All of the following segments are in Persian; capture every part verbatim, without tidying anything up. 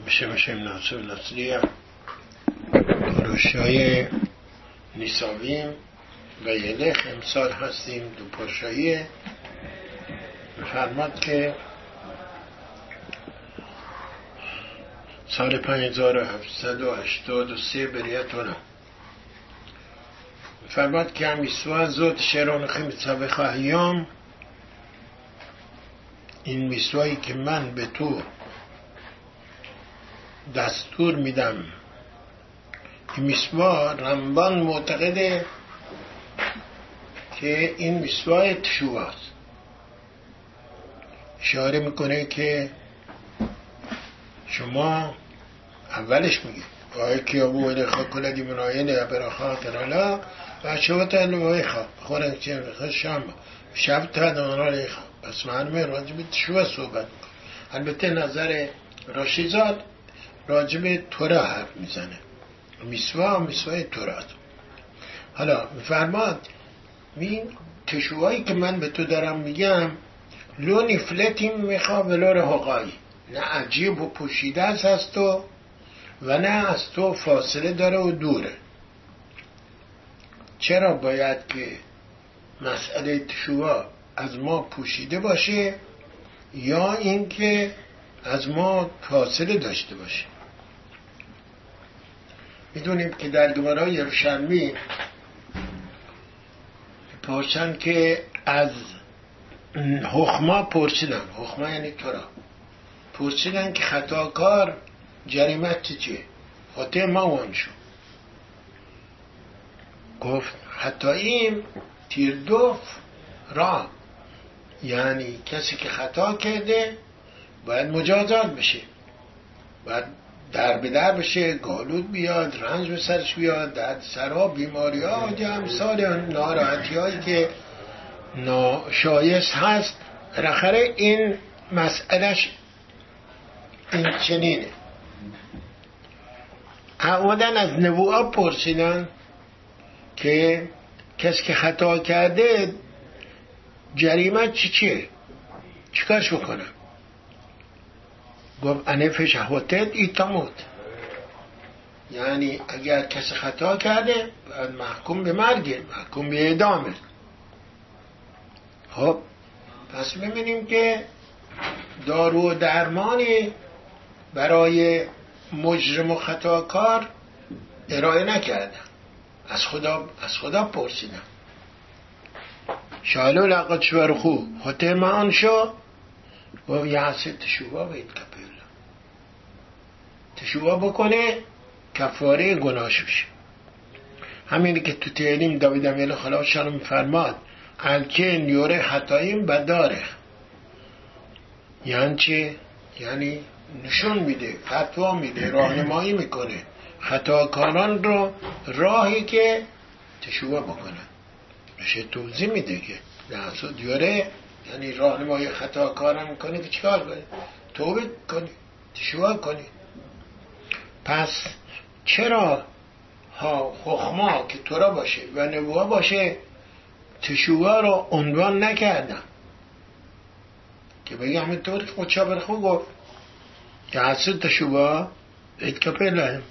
בשם השם נעשה ונצליח. پارشای نیساویم و ילخ امسال هستیم. دو پارشاییه. فرماد که سال پنج هزار و هفتصد و هشتاد و سه بریتونه فرماد که همیسوا زود شران خیم سابق ایام، این میسوایی که من به تو دستور میدم. این میسوا رمبان معتقده که این میسوای تشوهاست. اشاره میکنه که شما اولش میگید آیه که ابو الیخا کلدی مناینه براخا ترالا و شوت الویخا خورن چه میخواد شام شب تا دانال ایخا. پس معلومه راجب تشوه صحبت. البته نظر راشیزاد راجب تورا حرف میزنه. میسوا میسوای تورا. حالا فرماد این تشوهایی که من به تو دارم میگم لو نفلتی میخوا ولو رهقایی، نه عجیب و پوشیده است از تو و نه از تو فاصله داره و دوره. چرا باید که مسئله تشوه از ما پوشیده باشه یا اینکه از ما فاصله داشته باشه؟ میدونیم که در گمرای یروشلمی پرسن که از حخما پرسیدن، حخما یعنی تورا، پرسیدن که خطاکار جریمت چی چیه؟ خاطر ما وانشو گفت حتی این تیردوف را، یعنی کسی که خطا کرده باید مجازات بشه، باید در به در بشه، گالود بیاد، رنج به سرش بیاد، درد سرها، بیماری ها و امثال ناراحتی هایی که ناشایست هست. بالاخره این مسئلهش این چنینه. اومدن از نبوءا پرسیدن که کسی که خطا کرده جریمت چی چیه؟ چیکارش بکنم؟ گفت انف شهوتت ایتاموت، یعنی اگر کسی خطا کرده باید محکوم به مرگه، محکوم به اعدامه. خب پس ببینیم که دارو و درمانی برای مجرم و خطاکار ارائه نکردن. از خدا از خدا پرسیدن شالو لقد شورخو خطر آن شو و یعصی تشوبا بید کپیلا، تشوبا بکنه کفاره گناهش بشه. همینی که تو تعلیم داوید امیل خلاف شانم فرماد الکن یوره خطاییم بداره، یعنی چه؟ یعنی نشون میده، فتوا میده، راهنمایی میکنه خطاکاران رو راهی که تشوبا بکنن. بشه توضیح میده که نه دیاره یعنی راهنمایی خطاکاران میکنه که چیکار کنی؟ توبه کنی، تشوبا کنی. پس چرا ها حخما که تورا باشه و نبوه باشه تشوبا رو عنوان نکردن که بگه همینطور که خودشا برخو گفت که حسد تشوبا بید کپیلا.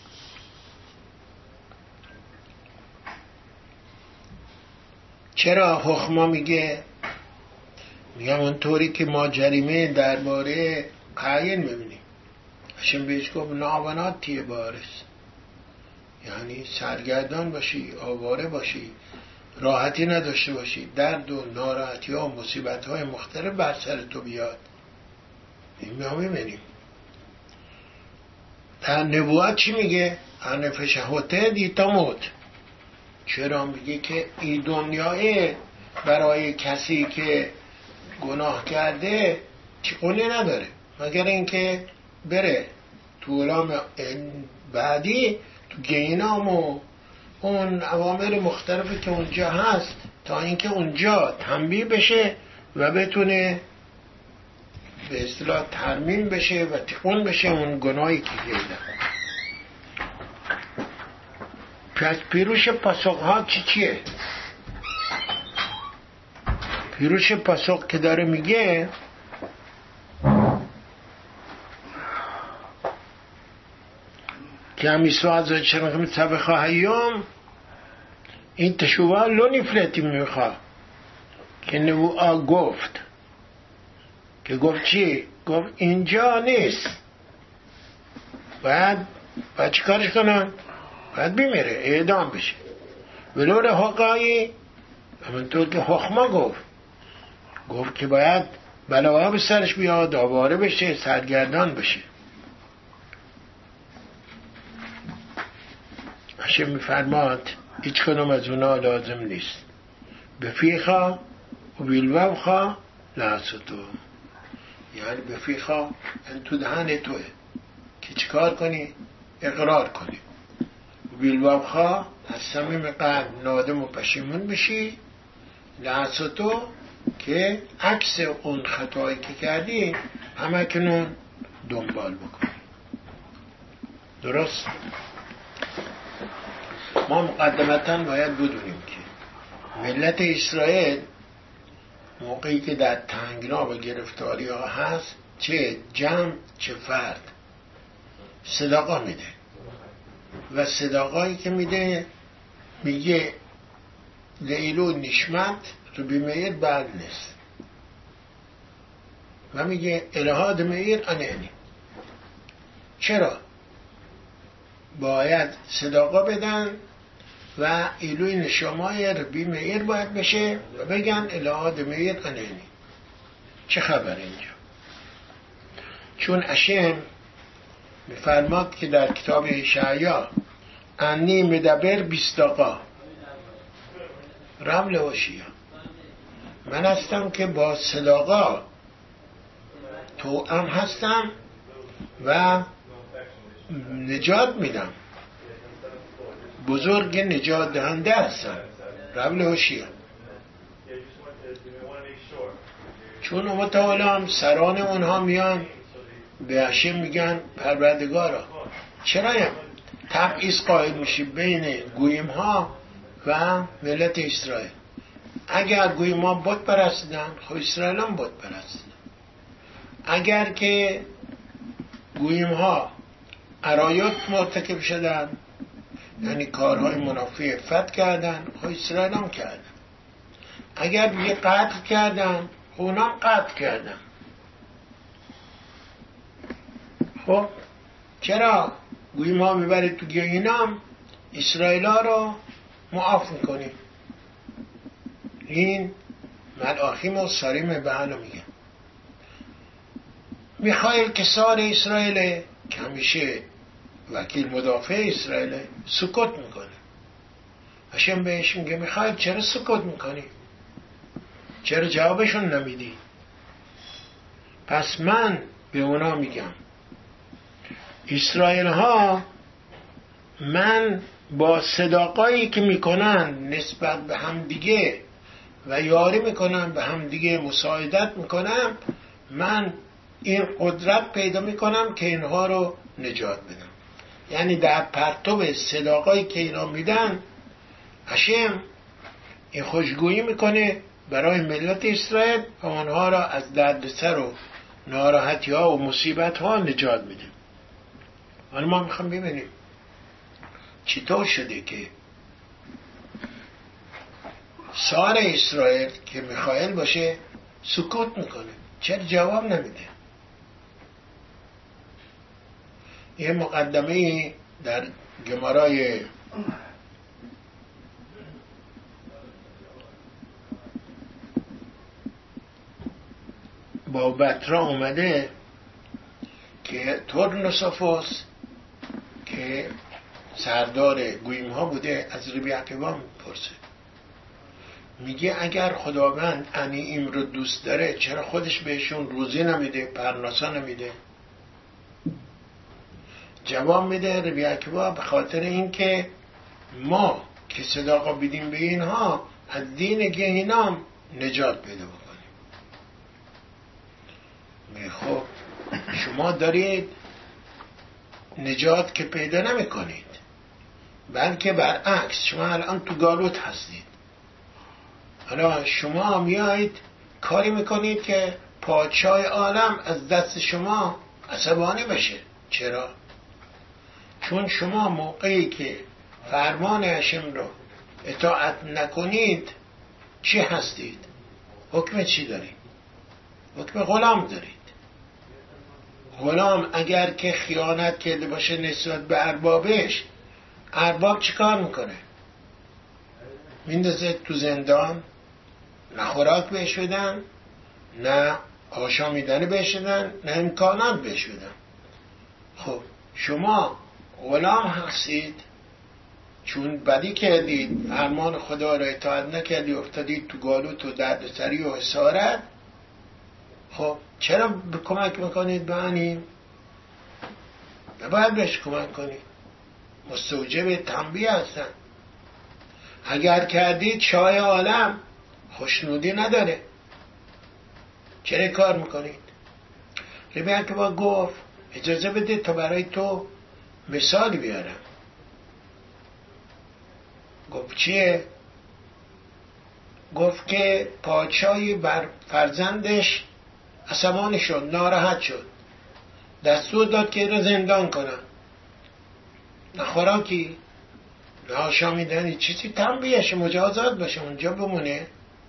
چرا حخما میگه میگم اونطوری که ما جریمه درباره قاین میبینیم هشم بهش گفت نابناتی بارس، یعنی سرگردان باشی، آواره باشی، راحتی نداشته باشی، درد و ناراحتی ها و مصیبت های مختلف بر سر تو بیاد. این ما میبینیم. در نبوت چی میگه؟ انف شهوته دیتا موت. چرا میگه که این دنیای برای کسی که گناه کرده چیقونی نداره مگر اینکه بره تو علام بعدی تو گینام و اون اوامر مختلفی که اونجا هست تا اینکه اونجا تنبیه بشه و بتونه به اصطلاح ترمیم بشه و تقون بشه اون گناهی که کرده. پس پیروش پاسخ ها چی چیه؟ پیروش پاسخ که داره میگه כי המסוע הזאת שלכם מצווך היום, این תשובה לא נפלטת ממך, که נבואה גופת. که گفت چی؟ گفت اینجا نیست. باید باید چی کارش کنن؟ باید بیمیره، اعدام بشه. ولو رهاقایی همونطور که حخما گفت گفت که باید بلاها به سرش بیاد، آواره بشه، سرگردان بشه. هشم میفرماد هیچ کنم از اونا لازم نیست. بفیخا و بیلوبخا لحظتو، یعنی بفیخا این تو دهن توه که چیکار کنی؟ اقرار کنی. و بیلوبخا از صمیم قلب نادم و پشیمون بشی. لحظتو که عکس اون خطایی که کردی همه کنون دنبال بکنی. درست؟ ما مقدمتاً باید بدونیم که ملت اسرائیل موقعی که در تنگنا و گرفتاری ها هست، چه جمع چه فرد صداقا میده و صداقایی که میده میگه لیلو نشمت رو بیمیر بعد نیست و میگه الهاد میر انعنی. چرا؟ باید صداقا بدن و ایلوی نشامای ربی میر باید بشه و بگن الهاد میر انعنی. چه خبر اینجا؟ چون اشم میفرماد که در کتاب اشعیا انی مدبر بیستاقا رمل وشیا، من هستم که با صداقا توأم هستم و نجات میدم، بزرگ نجات دهنده هستم. رمل وشیا چون امت عالم سران اونها میان به هشم میگن پروردگارا چرا تبعیض قائل میشی بین گویم ها و ملت اسرائیل؟ اگر گویم ها بت پرستیدن خب اسرائیل هم بت پرستیدن. اگر که گویم ها عرایات مرتکب شدن یعنی کارهای منافی فت کردن خب اسرائیل هم کردن. اگر یه قتل کردن اونا هم قتل کردن. خب چرا گویم ها میبرید تو گهنم اسرائیل ها رو معاف میکنیم؟ این ملاخیم و ساریم بعلو میگن. میخائیل که سار اسرائیل که همیشه وکیل مدافع اسرائیل سکوت میکنه. هشم بهش میگه میخائیل چرا سکوت میکنی؟ چرا جوابشون نمیدی؟ پس من به اونا میگم اسرائیل ها من با صداقایی که میکنن نسبت به هم دیگه و یاری میکنن به هم دیگه مساعدت میکنم، من این قدرت پیدا میکنم که اینها رو نجات بدم. یعنی در پرتو صداقایی که اینا میدن هشم این خوشگویی میکنه برای ملت اسرائیل و آنها را از دردسر و ناراحتی ها و مصیبت ها نجات میده. حالا ما میخوام ببینیم چطور شده که سار اسرائیل که میخائیل باشه سکوت میکنه، چرا جواب نمیده؟ یه مقدمه در گمارای با بطرا اومده که تورنوسوفوس که سردار گویم ها بوده از ربی عقیبا میپرسه، میگه اگر خداوند انییم رو دوست داره چرا خودش بهشون روزی نمیده، پرناسا نمیده؟ جواب میده ربی عقیبا به خاطر اینکه ما که صداقا بدیم به اینها از دین گهنام نجات پیدا بکنیم. خب شما دارید نجات که پیدا نمی کنید، بلکه برعکس شما الان تو گالوت هستید. حالا شما میایید کاری میکنید که پادشاه عالم از دست شما عصبانی بشه. چرا؟ چون شما موقعی که فرمان هاشم رو اطاعت نکنید چی هستید؟ حکم چی دارید؟ حکم غلام دارید. غلام اگر که خیانت کرده باشه نسبت به اربابش، ارباب چیکار میکنه؟ میندازه تو زندان، نه خوراک بهش بدن، نه آشامیدنی بهش بدن، نه امکانات بهش بدن. خب شما غلام هستید، چون بدی کردید، فرمان خدا را اطاعت نکردید، افتادید تو گالوت و دردسری و اسارت. خب چرا کمک میکنید به انی؟ نباید بهش کمک کنید، مستوجب تنبیه هستن. اگر کردید شاه عالم خوشنودی نداره، چرا کار میکنید؟ ربی اکبر گفت اجازه بده تا برای تو مثال بیارم. گفت چیه؟ گفت که پادشاهی بر فرزندش عصبانی شد، ناراحت شد، دستور داد که رو زندان کنن، نه خوراکی نه آشامیدنی، چیزی تنبیهش مجازات باشه، اونجا بمونه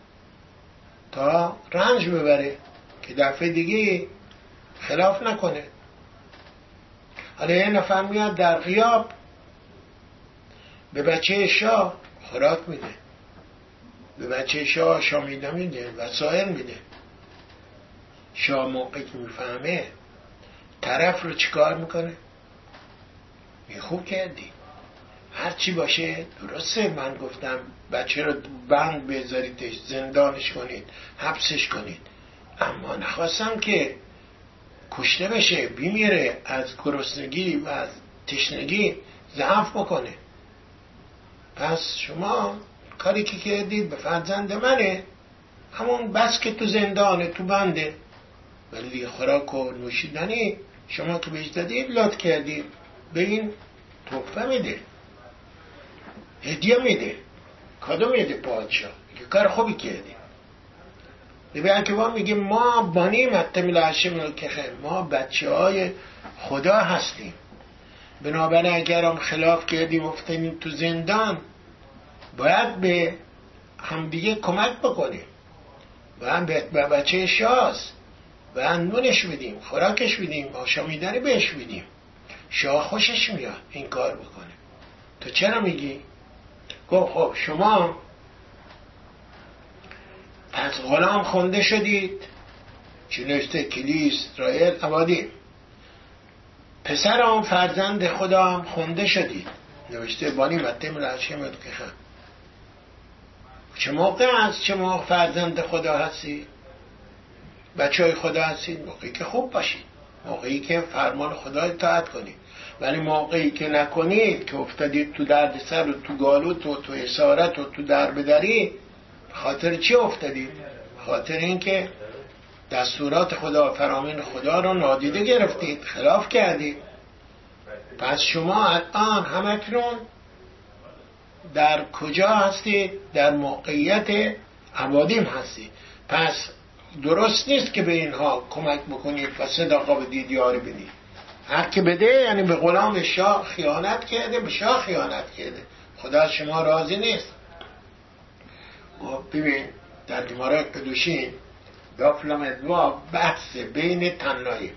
تا رنج ببره که دفعه دیگه خلاف نکنه. حالا یه نفر میاد در غیاب به بچه شاه خوراک میده، به بچه شاه آشامیدنی میده، وسایل میده. شاه موقعی که میفهمه طرف رو چیکار میکنه؟ می خوب کردی، هرچی باشه درسته، من گفتم بچه رو بند بذاریدش، زندانش کنید، حبسش کنید، اما نخواستم که کشته بشه، بیمیره، از گرسنگی و از تشنگی ضعف بکنه. پس شما کاری که کردید به فرزند منه، همون بس که تو زندانه، تو بنده، ولی خوراک و نوشیدنی شما که بهش دادید لط کردید، به این تحفه میده، هدیه میده، کادو میده پادشاه، که کار خوبی کردی. ببین که ما میگه ما بانیم حتمی هاشم که ما بچه های خدا هستیم، بنابراین اگر هم خلاف کردیم افتادیم تو زندان، باید به همدیگه کمک بکنیم، باید به بچه شاست باید نونش بدیم، خوراکش بدیم، آشامیدنی بهش بدیم. شاه خوشش میاد این کار بکنه. تو چرا میگی؟ گفت خب شما پس غلام خونده شدید، چی نوشته کلیس اسرائیل عبادی، پسر آن فرزند خدا هم خونده شدید، نوشته بانی متم رعشم ادکخم. چه موقع از چه موقع فرزند خدا هستی؟ بچه های خدا هستید موقعی که خوب باشید، موقعی که فرمان خدا اطاعت کنید. ولی موقعی که نکنید، که افتادید تو درد سر و تو گالوت و تو اسارت و تو دربدری، خاطر چی افتادید؟ خاطر این که دستورات خدا، فرامین خدا رو نادیده گرفتید، خلاف کردید. پس شما الان همکنون در کجا هستید؟ در موقعیت عبادیم هستید. پس درست نیست که به اینها کمک بکنید و صداقا بدید، یاری بدید. هر که بده یعنی به غلام شاه خیانت کرده، به شاه خیانت کرده، خدا شما راضی نیست. ببین در گمارای قدوشین دافلام ادوا بحث بین تنایی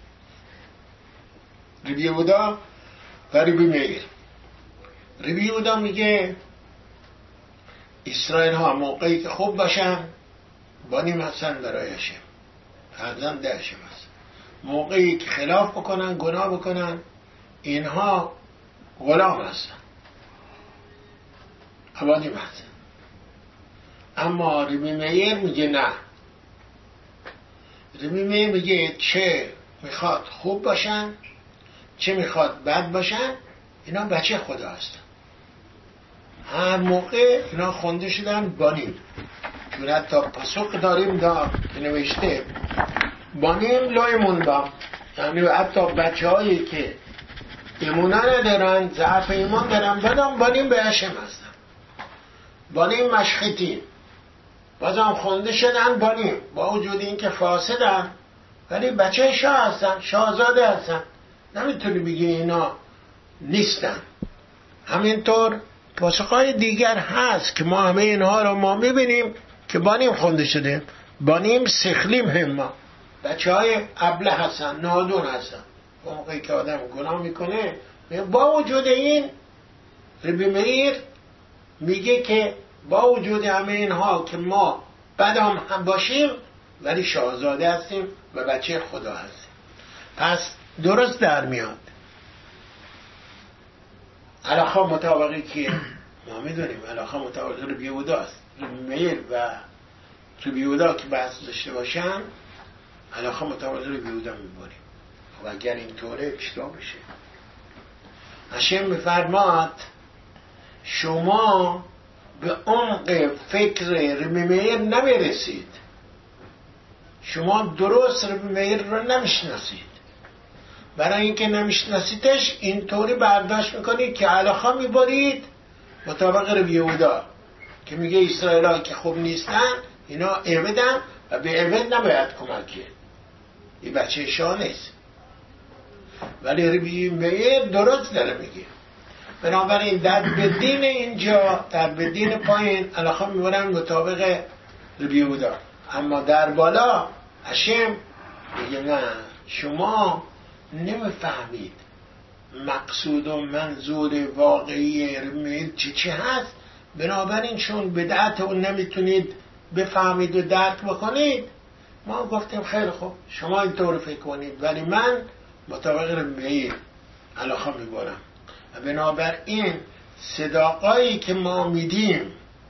ربی یهودا و ربی میر. ربی یهودا میگه اسرائیل ها موقعی که خوب باشن بانیم هستن برای هاشم، فرزند هاشم هست. موقعی که خلاف بکنن، گناه بکنن، اینها غلام هستن، عبادیم هستن. اما ربی میر میگه نه، ربی میر میگه چه میخواد خوب باشن چه میخواد بد باشن، اینا بچه خدا هستن. هر موقع اینا خونده شدن بانیم، چون حتی پاسخ داریم دا که نوشته بانیم لایمون دا، یعنی حتی بچه هایی که ایمونه ندارن، ضعف ایمان دارن، بدم بانیم به هشم هستن. بانیم مشخیتیم بازم خونده شدن بانیم، با وجود این که فاسدن ولی بچه شاه هستن، شاهزاده هستن. نمیتونی بگی اینا نیستن. همینطور پاسخهای دیگر هست که ما همه اینها رو ما میبینیم که بانیم خونده شده. بانیم سخلیم هم، بچه های ابله هستن، نادون هستن. موقعی که آدم گناه میکنه، با وجود این ربی میر میگه که با وجود همه اینها که ما بدم هم باشیم ولی شاهزاده هستیم و بچه خدا هستیم. پس درست در میاد. علاقه مطابقی که ما میدونیم علاقه مطابقی ربی یهودا است. ربی میر و ربی یهودا که بحث داشته باشن علاقه مطابقی ربی یهودا میباریم. خب اگر اینطوره اشتباه بشه. هشم میفرماد شما به عمق فکر ربی میر نمیرسید، شما درست ربی میر رو نمیشناسید. برای اینکه نمیشناسیدش اینطوری برداشت میکنید که علاقه میبارید مطابق ربی یهودا که میگه اسرائیل ها که خوب نیستن اینا عبدن و به عبد نباید کمک کرد، این بچه شاه نیست. ولی ربی میر درست داره میگه. بنابراین در بدین اینجا در بدین پایین علاقه میبرن مطابق ربی یهودا، اما در بالا هشم میگه نه، شما نمیفهمید مقصود و منظور واقعی ربی میر چی چی هست. بنابراین چون بدعت اون نمیتونید بفهمید و درک بکنید، ما گفتیم خیلی خوب شما اینطور فکر کنید ولی من مطابق ربی میر علاقه میبرم. و بنابراین صداقایی که ما میدیم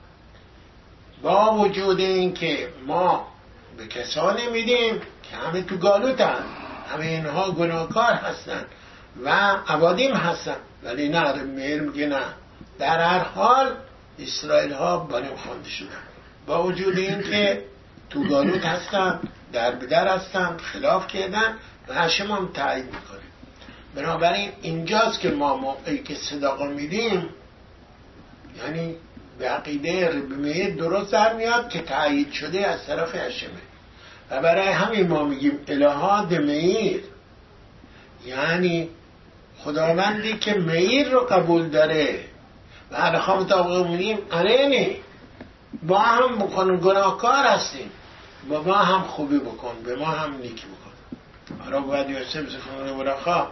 با وجود این که ما به کسانی میدیم که همه تو گالوتن، همه اینها گناهکار هستن و عبادیم هستن، ولی نه، ربی میر میگه نه، در هر حال اسرائیل ها بانیم خوانده شدن با وجود این که تو گالوت هستن، در بدر هستن، خلاف کردن و هشم هم تایید میکنه. بنابراین اینجاست که ما موقعی که صداقا میدیم یعنی به عقیده ربی میر درست در میاد که تایید شده از طرف هشمه. و برای همین ما میگیم الهاد میر، یعنی خداوندی که میر رو قبول داره و علاقه مطابق میگیم آره با هم بکن، گناهکار هستیم، با ما هم خوبی بکن، به ما هم نیکی بکن. حالا باید یوسف زخونه برخواه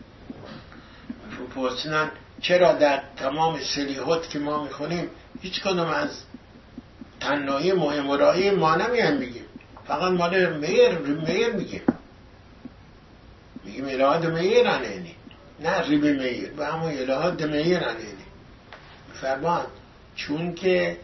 پرسیدن چرا در تمام سلیحات که ما میخونیم هیچ کدوم از تنهایی مهم و راهی ما نمیان بگیم، فقط مال میر میر میگیم میگیم الهاد میر انینی، نه ربی میر و همون الهاد میر انینی. میفرمان چون که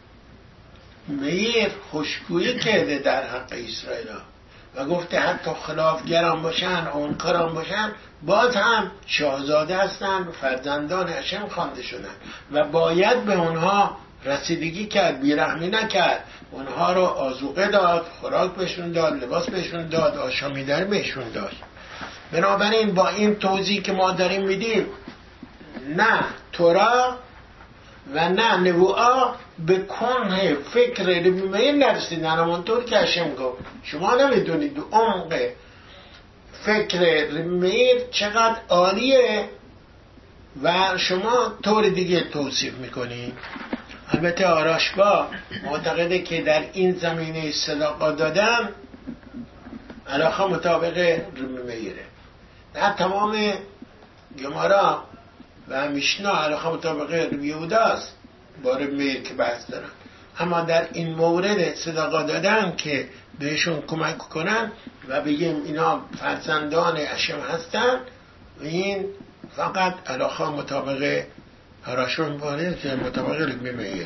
میر خوشگویی کرده در حق اسرائیل ها و گفته حتی خلافگران باشن اونکاران باشن باز هم شاهزاده هستن، فرزندان هشم خوانده شدن و باید به اونها رسیدگی کرد، بیرحمی نکرد، اونها رو آذوقه داد، خوراک بهشون داد، لباس بهشون داد، آشامیدن بهشون داد. بنابراین با این توضیح که ما داریم میدیم نه تورا و نه نبوعا به کنه فکر ربی میر نرسیدن، همونطور که هشم گفت شما نمیدونید عمق فکر ربی میر چقدر عالیه و شما طور دیگه توصیف میکنید. البته آراشبا معتقده که در این زمینه صداقا دادن علاقه مطابق ربی میره. در تمام گمارا و میشنا علاقه مطابق ربی یهودا است با ربی میر که بحث دارن، اما در این مورد صداقا دادن که بهشون کمک کنن و بگیم اینا فرزندان هشم هستن و این فقط علاقه مطابق هراشون باره که مطابق ربی میره.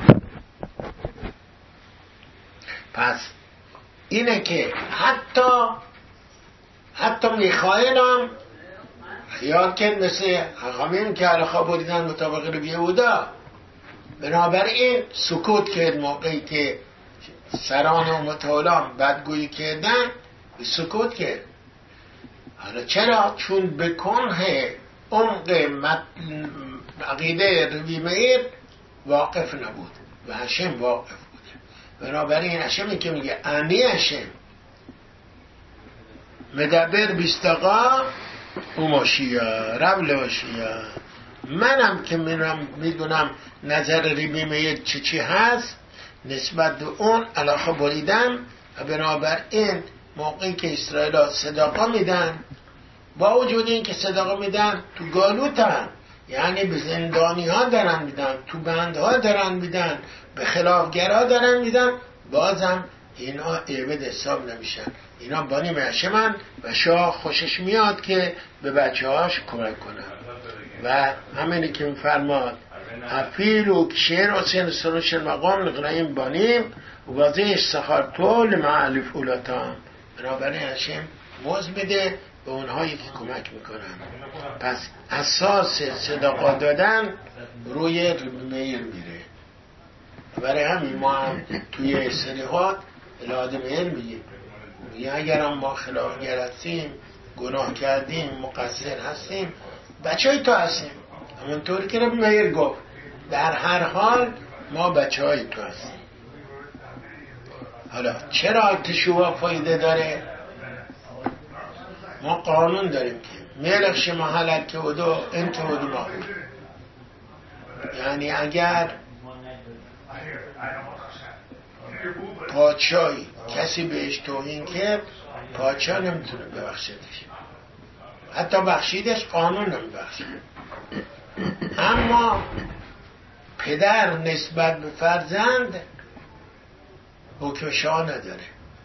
پس اینه که حتی حتی میخائیل هم خیال کرد مثل حقامین که علاقه بودیدن مطابق ربی یهودا، بنابراین سکوت کرد موقعی که سران امت علام بدگویی کردن سکوت کرد. حالا چرا؟ چون به کنه عمق عقیده ربی میر واقف نبود و هشم واقف بود. بنابراین هشمی که میگه انی هشم مدبر بیستقا اوماشیا ربلاشیا. منم که میرم میدونم نظر ریبیمه چی چی هست نسبت به اون علاقه بریدم و بنابراین موقعی که اسرائیل ها صداقا میدن، با وجود این که صداقا میدن تو گالوتن، یعنی به زندانی ها دارن میدن، تو بندها دارن میدن، به خلافگرها دارن میدن، بازم اینا عبد حساب نمیشن. اینا بانی معشمن و شاه خوشش میاد که به بچه هاش کمک کنن. و همینی که میفرماد افیل و شعر و سین سروشن مقام لقنایم بانیم و وضعش سخار طول معلیف اولاتان. بنابراین هشم موز میده به اونهایی که کمک میکنن. پس اساس صداقا دادن روی میل میره. برای همین ما هم توی سریحات الاده میل میگیم، میگه اگر هم ما خلافگر هستیم، گناه کردیم، مقصر هستیم، بچه های تو هستیم. همونطوری که رب میر گفت در هر حال ما بچه های تو هستیم. حالا چرا تشوها فایده داره؟ ما قانون داریم که ملک شما حلک که ودو انت ودو ما، یعنی اگر پادشاهی کسی بهش توهین کرد، پادشاه نمیتونه ببخشیدش، حتی بخشیدش قانون نمیبخشه. اما پدر نسبت به فرزند حکم شاه نداره.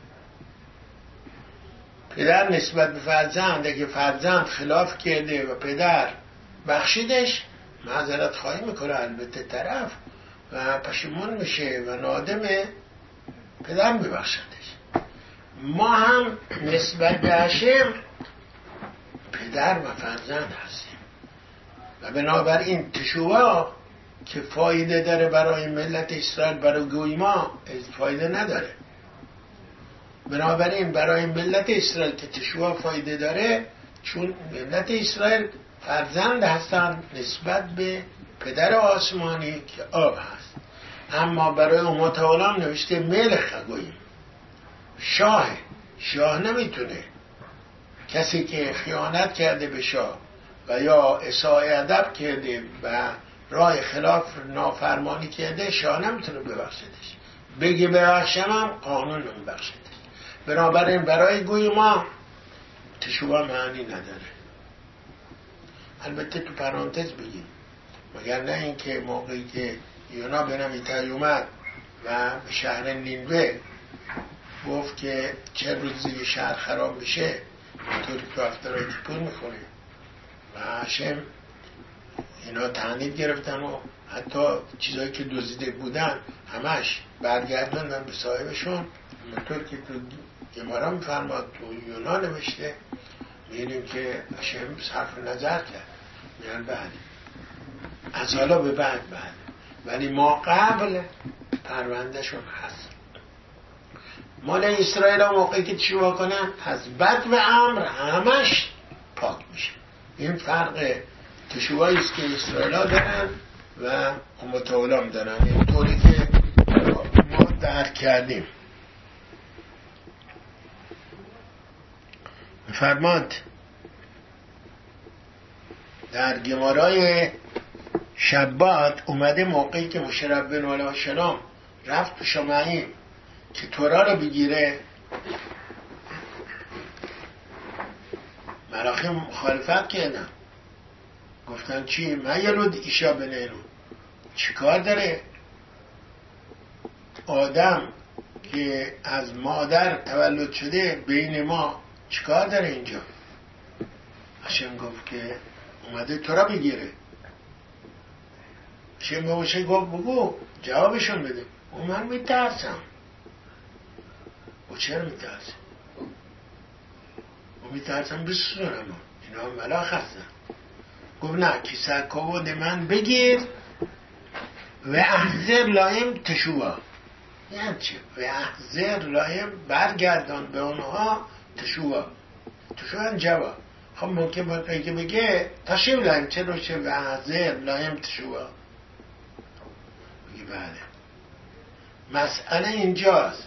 پدر نسبت به فرزند اگه فرزند خلاف کرده و پدر بخشیدش، معذرت خواهی میکنه البته طرف و پشیمون میشه و نادمه، پدر میبخشدش. ما هم نسبت به هشم پدر و فرزند هستیم و بنابراین تشوها که فایده داره برای ملت اسرائیل، برای گویما فایده نداره. بنابراین برای ملت اسرائیل که تشوها فایده داره، چون ملت اسرائیل فرزند هستن نسبت به پدر آسمانی که آب هست. اما برای امت عالم نوشته ملک گوییم، شاه. شاه نمیتونه کسی که خیانت کرده به شاه و یا اساء ادب کرده و راه خلاف نافرمانی کرده، شاه نمیتونه ببخشدش. بگی ببخشم هم قانون نمیبخشدش. بنابراین برای گوی ما تشوها معنی نداره. البته تو پرانتز بگیم، مگر نه این که موقعی که یونا به نمیتای اومد و به شهر نینوه گفت که چه روزی شهر خراب میشه، اینطوری که افتراتی پول میخوره و هشم اینا تعنید گرفتن و حتی چیزایی که دزدیده بودن همش برگردوندن به صاحبشون. اینطور که تو گمارا میفرماد تو یونا نوشته، می‌بینیم که هشم صرف نظر کرد، میگن بله از حالا به بعد بله، ولی ما قبل پرونده شون هست. مال اسرائیل ها موقعی که تشوها کنن از بد و امر همش پاک میشه. این فرق تشوهایی است که اسرائیل ها دارن و امت عالم دارن، این طوری که ما درک کردیم. فرماد در گمارای شبات اومده موقعی که مشرف بن علیه شلام رفت تو شمعیم که تورا رو بگیره، مراخی مخالفت کردن، گفتن چی؟ من یلود ایشا بنینو، چی کار داره آدم که از مادر تولد شده بین ما، چی کار داره اینجا؟ هشم گفت که اومده تورا بگیره. هشم باشه گفت بگو جوابشون بده. و من میترسم. و چرا میترسم؟ و میترسم بسونم اینا ملاخ هستن. گفت نه که سرکاود من بگیر و احضر لایم تشوها، یعنی چه؟ و احضر لایم برگردان به اونها تشوها. تشوها جواب. خب ممکن باید که بگه تشوه لایم چه روشه و احضر لایم تشوها. بگی بله. مسئله اینجاست.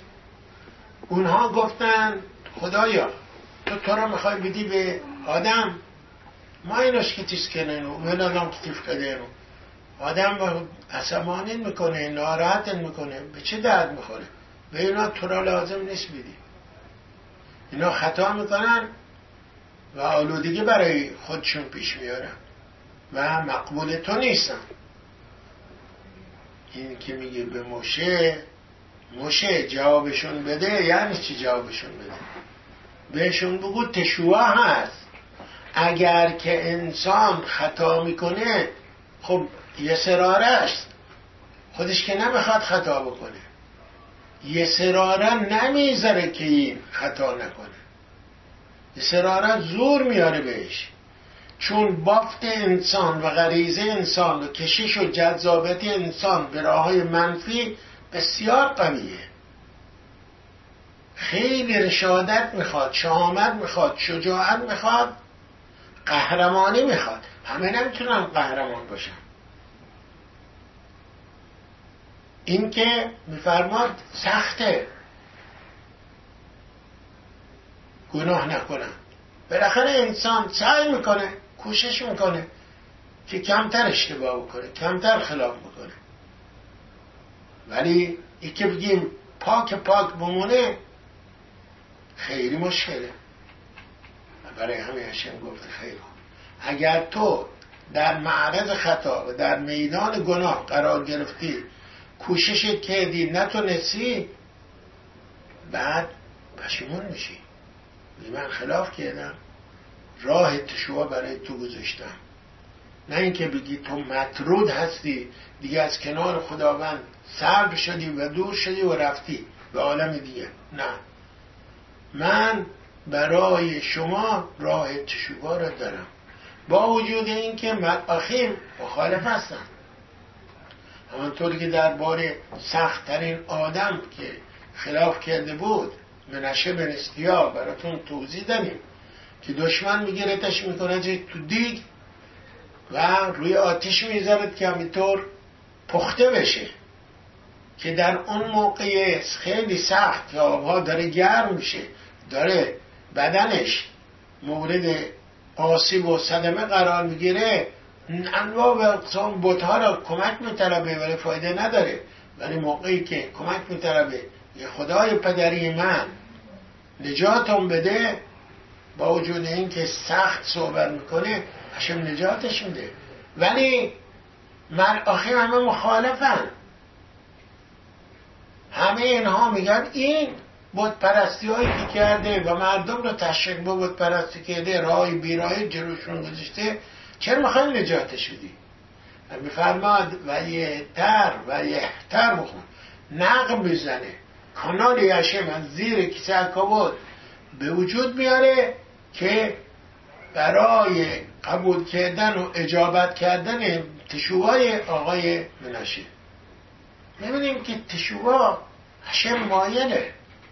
اونها گفتن خدایا تو تو را میخوای بدی به آدم، ما اینوش که تیز کنن و من آدم کتیف کدن و آدم عصبانی میکنه، ناراحت میکنه، به چه درد میخوره؟ به اینا تو را لازم نیست بیدی. اینا خطا میکنن و آلودگی برای خودشون پیش میارن و مقبول تو نیستن. این که میگه به موشه موشه جوابشون بده، یعنی چی جوابشون بده؟ بهشون بگو تشوه هست. اگر که انسان خطا میکنه خب یه سراره است، خودش که نمیخواد خطا بکنه، یه سراره نمیذاره که این خطا نکنه، یه سراره زور میاره بهش، چون بافت انسان و غریزه انسان و کشش و جذابیت انسان به راههای منفی بسیار قویه. خیلی رشادت میخواد، شهامت میخواد، شجاعت میخواد، قهرمانی میخواد. همه نمیتونن قهرمان باشن. این که میفرماد سخته گناه نکنن. بالاخره انسان سعی میکنه، کوشش میکنه که کمتر اشتباه بکنه، کمتر خلاف بکنه، ولی این که بگیم پاک پاک بمونه خیلی مشکله. برای همین هشم گفته خیلی اگر تو در معرض خطا و در میدان گناه قرار گرفتی، کوشش کردی نتونستی، بعد پشیمون میشی، من خلاف کردم، راه تشوه برای تو گذاشتم. نه اینکه بگی تو مطرود هستی دیگه، از کنار خداوند سرد شدی و دور شدی و رفتی به عالم دیگه. نه، من برای شما راه تشوه را دارم، با وجود اینکه ملائکه مخالف هستن. همانطوری که درباره سخت ترین آدم که خلاف کرده بود منشه بن اسکیا براتون توضیح دادیم که دشمن میگیرتش میکنه تو دیگ و روی آتیش میذارد که همینطور پخته بشه، که در اون موقع خیلی سخت که آبها داره گرم میشه، داره بدنش مورد آسیب و صدمه قرار میگیره، انواع و اقسام بت‌ها را کمک میطلبه ولی فایده نداره. ولی موقعی که کمک میطلبه یه خدای پدری من نجاتم بده، با وجود این که سخت صحبت میکنه هشم نجاتش میده. ولی ملائکه همه مخالفن، همه اینها میگن این بت پرستی هایی که کرده و مردم رو تشویق به بت پرستی کرده، راهی بیراهی جلوشون گذاشته، چرا میخوای نجاتش بدی؟ میفرماد و یه تر و یه تر بخون نقم بزنه، کانال یشم از زیر کیسه کبود به وجود میاره که برای قبول کردن و اجابت کردن تشوهای آقای منشه. میبینیم که تشوها هشم مایله،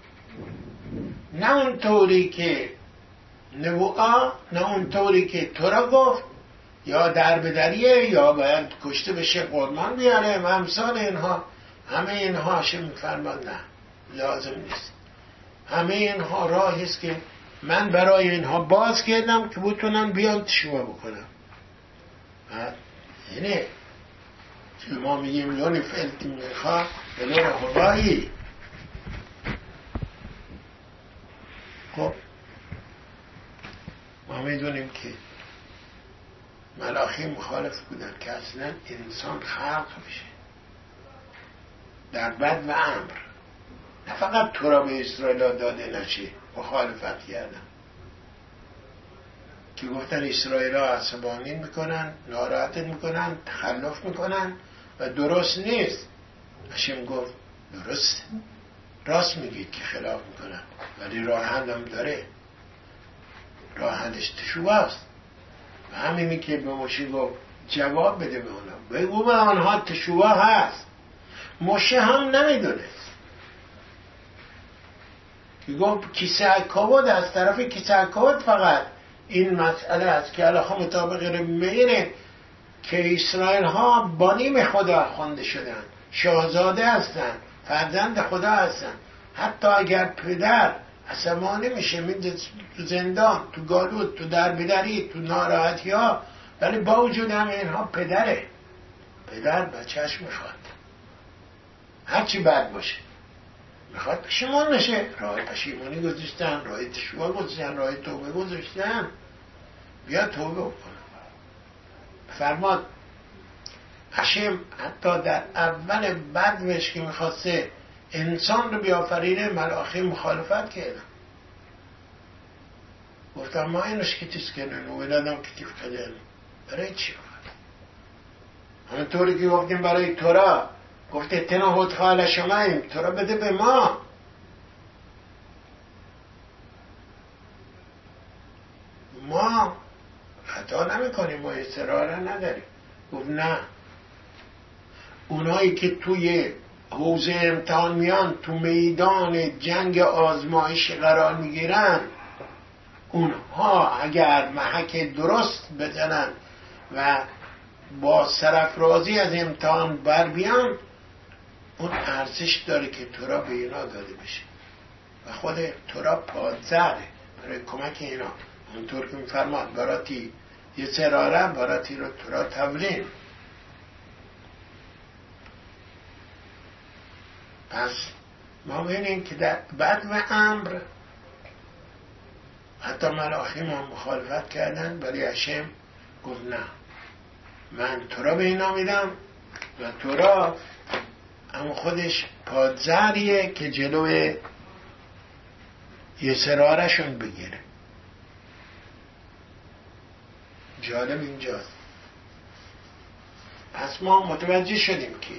نه اون طوری که نبوعا، نه اون طوری که تو را گفت یا در بدریه یا باید کشته بشه قربان بیاره و امثال اینها. همه اینها هشم میفرماد نه، لازم نیست. همه اینها راهی است که من برای اینها باز کردم که بتونن بیان تشوه بکنم. اینه که ما میگیم لون فلتی میخواه به لون خدایی. خب ما میدونیم که ملائکه مخالف بودن که اصلا انسان خلق بشه در بد و امر، نه فقط تو را به اسرائیل داده نشه. مخالفت کردن که گفتن اسرائیل ها عصبانی میکنن، ناراحت میکنن، تخلف میکنن و درست نیست. هشم گفت درست، راست میگید که خلاف میکنن، ولی راه حل هم داره، راه حلش تشوه است. و همینی که به موشه گفت جواب بده به اونا، بگو به آنها تشوه هست. موشه هم نمیدونست که گفت کیسه کبود، از طرف کیسه کبود فقط این مسئله است که علاقه مطابق میره که اسرائیل ها بانیم خدا خوانده شدن، شاهزاده هستن، فرزند خدا هستن. حتی اگر پدر عصبانی میشه، میده تو زندان، تو گالود، تو دربدری، تو ناراحتی ها، ولی با وجود همه اینها پدره. پدر بچهش میخواد هرچی بد باشه میخواد پشیمون نشه. راه پشیمونی گذاشتن، راه تشویق گذاشتن، راه توبه گذاشتن، بیا توبه بکن. فرماد هشم حتی در اول بدوش که میخواسته انسان رو بیافرینه، ملاخی مخالفت کردن، گفتم ما اینوش کتیس کنن و ولادم کتیف کردن. برای چی باید؟ همونطوری که گفتیم برای تورا، گفته تنا هود خال شماییم، تورا بده به ما. ما خطا نمی کنیم، ما اصرار نداریم. گفت نه، اونایی که توی حوزه امتحان میان، تو میدان جنگ آزمایش قرار میگیرن، اونها اگر محک درست بزنن و با سرافرازی از امتحان بر بیان، اون ارزش داره که تورا به اینا داده بشه و خود تورا پادزره برای کمک اینا. اونطور که میفرماد باراتی یه سراره باراتی رو تورا تولین. پس ما بینیم که در بد و امر حتی ملاخیم هم مخالفت کردن، ولی هشم گفت نه، من تورا به اینا میدم و تورا اما خودش پادزریه که جلوی یه سرارشون بگیره. جالب اینجاست. پس ما متوجه شدیم که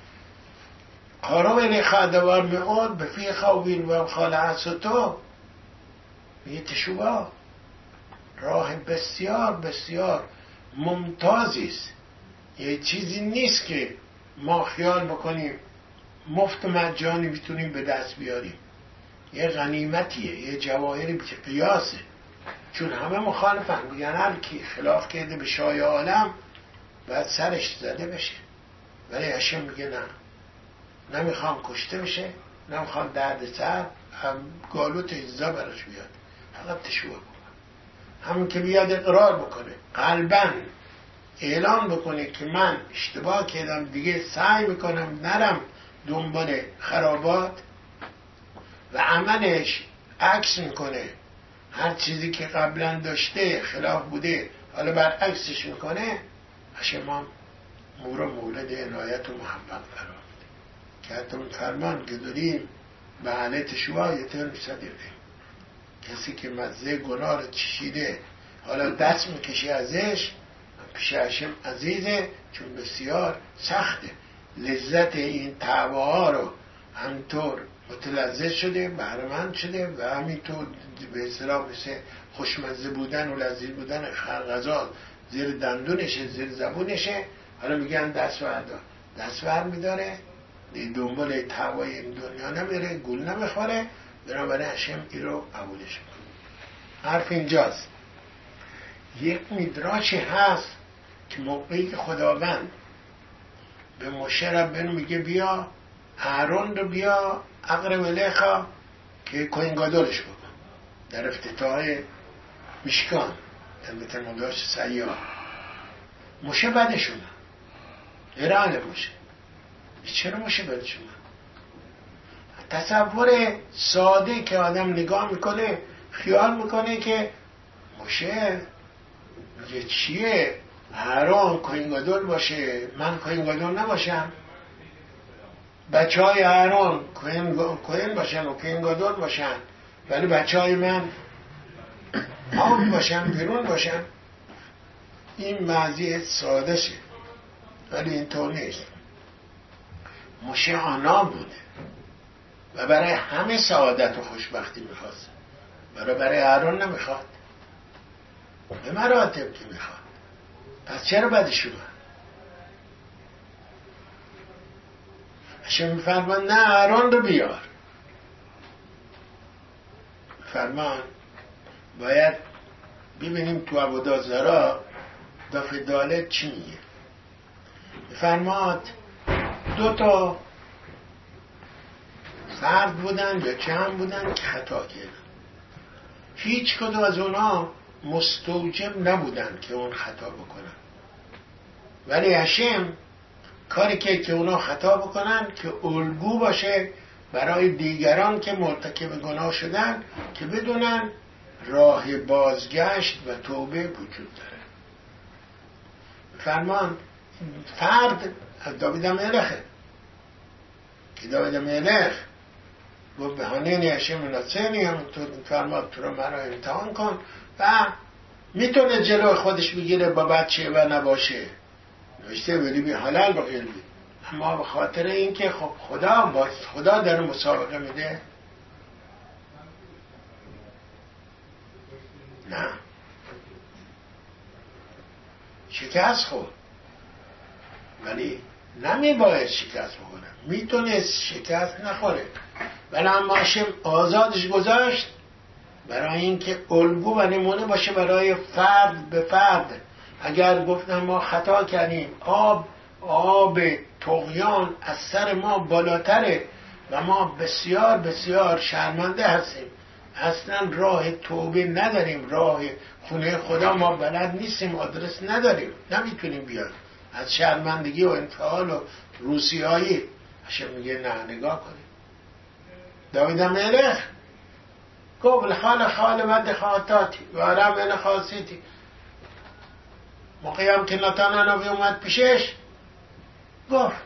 قارو خادوار میعود به فی خوابین و خالعستو یه تشوبا راه بسیار بسیار ممتازی است. یه چیزی نیست که ما خیال بکنیم مفت و مجانی بتونیم به دست بیاریم. یه غنیمتیه، یه جواهری به قیاسه. چون همه مخالفن، میگن هر کی خلاف کرده به شاه عالم باید سرش زده بشه، ولی هشم میگه نه، نمیخوام کشته بشه، نمیخوام درد سر هم گالوت اجزا براش بیاد، فقط تشوه بکن. همون که بیاد اقرار بکنه، قلباً اعلام بکنه که من اشتباه کردم، دیگه سعی میکنم نرم دنبال خرابات، و عملش عکس میکنه هر چیزی که قبلا داشته خلاف بوده حالا برعکسش میکنه، هشم مورا مولد عنایت و محبت قرار بده که حتی اون فرمان که داریم به اهل تشویق یتر صدیقه، کسی که مزه گناه رو چشیده حالا دست میکشه ازش، پیش هشم عزیزه، چون بسیار سخته. لذت این تعباها رو همطور متلذذ شده، بهره‌مند شده و همینطور به اصطلاح مثل خوشمزه بودن و لذیذ بودن غذا زیر دندونشه، زیر زبونشه، حالا میگن دست بردار، دست بر میداره، دنبال تعبای این دنیا نمیره، گول نمیخوره، بنابراین هشم این رو قبولش کنه. حرف اینجاست. یک میدراشی هست که موقعی که خداوند به موشه ربنا میگه بیا هارون رو بیا اقرب الیخا که کوهنگادولش بکن در افتتاح میشکان، البته مدارش سیاه، موشه بدشونه ایرانه موشه. چرا موشه بدشونه؟ تصور ساده که آدم نگاه میکنه خیال میکنه که موشه میگه چیه هارون کوهنگادول باشه من کوهنگادول نباشم، بچه های هارون کوهن باشن و کوهنگادول باشن ولی بچه های من آب باشن بیرون باشن. این موضوع ساده شه، ولی اینطور نیست. موشه آنا بوده و برای همه سعادت و خوشبختی میخواست، برای برای هارون نمیخواد، به مراتب که میخواد. پس چرا بدش اومد؟ هشم میفرمان نه هارون رو بیار. فرمان باید ببینیم تو عبودازارا دافع داله چی میگه. فرماد دو تا فرد بودن یا چند بودن که خطا کردن. هیچ کدوم از اونا مستوجب نبودن که اون خطا بکنن، ولی هشم کاری که که اونا خطا بکنن که الگو باشه برای دیگران که مرتکب گناه شدن، که بدونن راه بازگشت و توبه وجود داره. فرمان فرد از داوید ملخه که داوید ملخ گفت به هانین هشم ناصری همونطور فرماد تو رو مرا امتحان کن و میتونه جلو خودش بگیره با بچه و نباشه، نوشته ولی بی حلال با علمی، اما به خاطر اینکه خب خدا با خدا در مسابقه میده، نه شکست خورد، ولی نمیباید شکست بخوره، میتونست شکست نخوره، ولی اما هشم آزادش گذاشت برای اینکه الگو و نمونه باشه برای فرد به فرد. اگر گفتن ما خطا کردیم، آب آب طغیان از سر ما بالاتره و ما بسیار بسیار شرمنده هستیم، اصلا راه توبه نداریم، راه خونه خدا ما بلد نیستیم، آدرس نداریم، نمیتونیم بیاد، از شرمندگی و انفعال و روسیایی. هشم میگه نه، نگاه کنیم. داوید ملخ گفت خال خال مد خاطاتی و رب خاصیتی. موقعی هم که ناتانیاهو اومد پیشش گفت،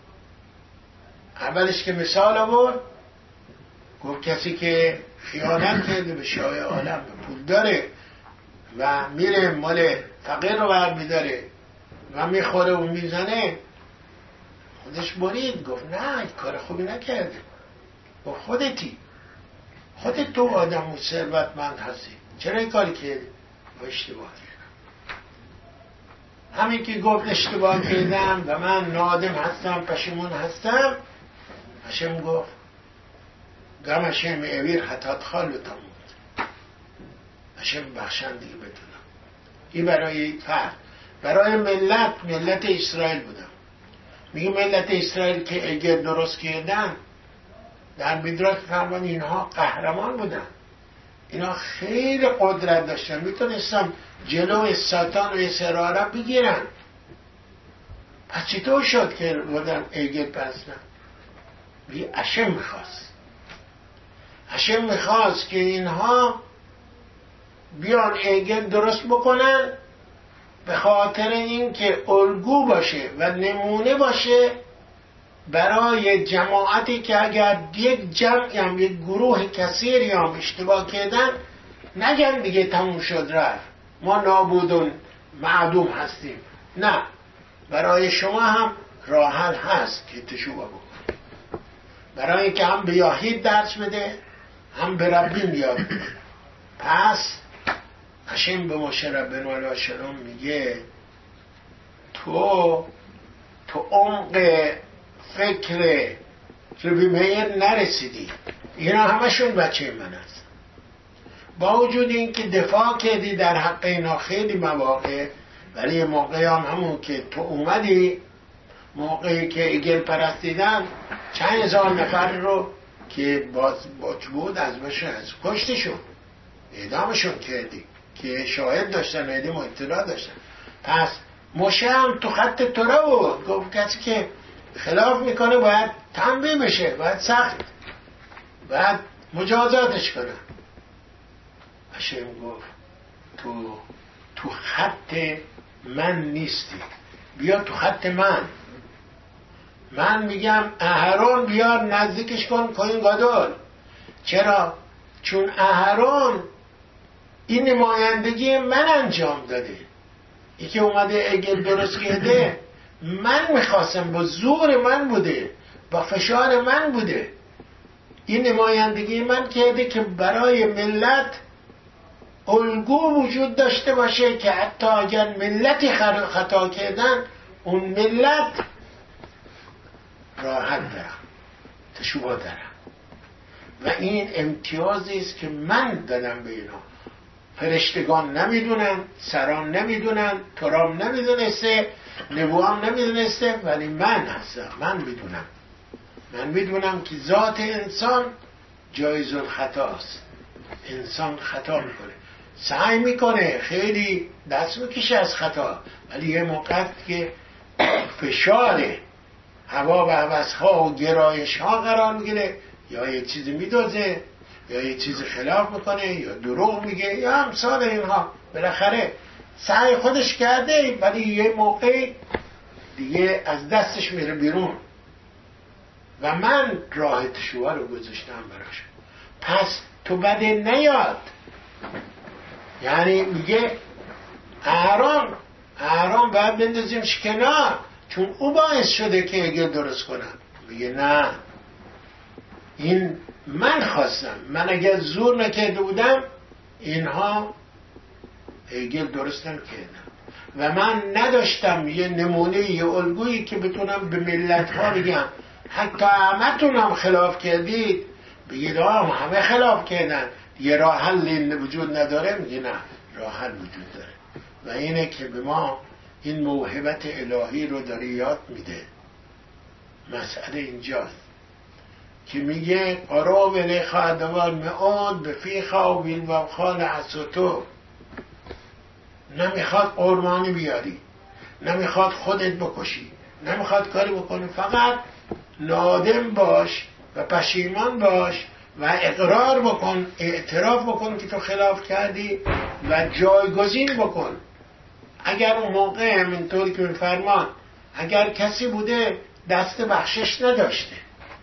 اولش که مثال آورد گفت کسی که خیانت کرده به شاه عالم، به پول داره و میره مال فقیر رو برمیداره و میخوره و میزنه، خودش برید گفت نه کار خوبی نکرده. گفت خودتی خودت تو آدم و ثروتمند هستی، چرا این کاری کردی؟ و اشتباه کردم. همین که گفت اشتباه کردم و من نادم هستم، پشیمون هستم، هشم گفت گم هشم اویر حتات خال تموت، هشم بخشندگی بدونم. این برای فرد، برای ملت، ملت اسرائیل بودم. میگه ملت اسرائیل که اگر درست کردن، در میدراش فرمان اینها قهرمان بودن، اینا خیلی قدرت داشتن، میتونستم جلو ساتان و اسرائیل را بگیرن. پس چطور شد که بودن ایگل پرستن؟ میگه هشم میخواست هشم میخواست که اینها بیان ایگل درست بکنن، به خاطر اینکه الگو باشه و نمونه باشه برای جماعتی که اگر یک جمعی هم یک گروه کثیری هم اشتباه کردن نگن دیگه تموم شد رفت، ما نابودون معدوم هستیم. نه، برای شما هم راه حل هست که تشوبه بکنید، برای اینکه هم به یاهید درس بده هم به ربیم یاد بده. پس هشم به موشه ربنا علیه السلام میگه تو تو عمق فکر ربی میر نرسیدی، اینا همشون بچه من هست. با وجود این که دفاع کردی در حق اینا خیلی مواقع، ولی موقعی هم همون که تو اومدی، موقعی که ایگل پرستیدن چند هزار نفر رو که باز باچ بود از بشه از کشتشون اعدامشون کردی که شاهد داشتن، ایدیم و اطلاع داشتن. پس موشه هم تو خط تو رو بود، گفت کسی که خلاف میکنه باید تنبیه بشه، باید سخت، باید مجازاتش کنه. هشم گفت تو تو خط من نیستی، بیا تو خط من. من میگم اهرون بیار نزدیکش کن کوهین گادول. چرا؟ چون اهرون این نمایندگی من انجام داده، ای که اومده اگل درست کرده من میخواستم، با زور من بوده، با فشار من بوده، این نمایندگی من کرده که برای ملت الگو وجود داشته باشه که حتی اگر ملتی خطا کردن اون ملت راحت دارم، تشوبه دارم. و این امتیازی است که من دادم به اینا. فرشتگان نمیدونن، سران نمیدونن، ترام نمیدونسته، نبوام نمیدونسته، ولی من هستم، من میدونم. من میدونم که ذات انسان جایز الخطاست انسان خطا میکنه، سعی میکنه خیلی دست میکشه از خطا، ولی یه موقع که فشار هوا و هوس‌ها و گرایش‌ها قرار میگیره، یا یه چیزی میدوزه یا یه چیزی خلاف میکنه یا دروغ میگه یا امثال اینها، بالاخره سعی خودش کرده ولی یه موقع دیگه از دستش میره بیرون و من راه تشوه رو گذاشتم براش. پس تو بده نیاد، یعنی میگه اهرام اهرام باید بندازیمش کنار چون او باعث شده که اگل درست کنم. میگه نه، این من خواستم، من اگر زور نکرده بودم اینها اگل درست نمیکردم و من نداشتم یه نمونه یه الگویی که بتونم به ملت ها بگم حتی همتون هم خلاف کردید، بگید آه همه خلاف کردن یه راه حل وجود نداره. میگه نه، راه حل وجود داره و اینه که به ما این موهبت الهی رو داره یاد میده. مسئله اینجاست که میگه قراب لخا دوال معاد به فیخا و بیل و خال عصوتو. نمیخواد قربانی بیاری، نمیخواد خودت بکشی، نمیخواد کاری بکنی، فقط نادم باش و پشیمان باش و اقرار بکن، اعتراف بکن که تو خلاف کردی و جایگزین بکن. اگر اون موقع همینطوری که میفرمان اگر کسی بوده دست بخشش نداشته،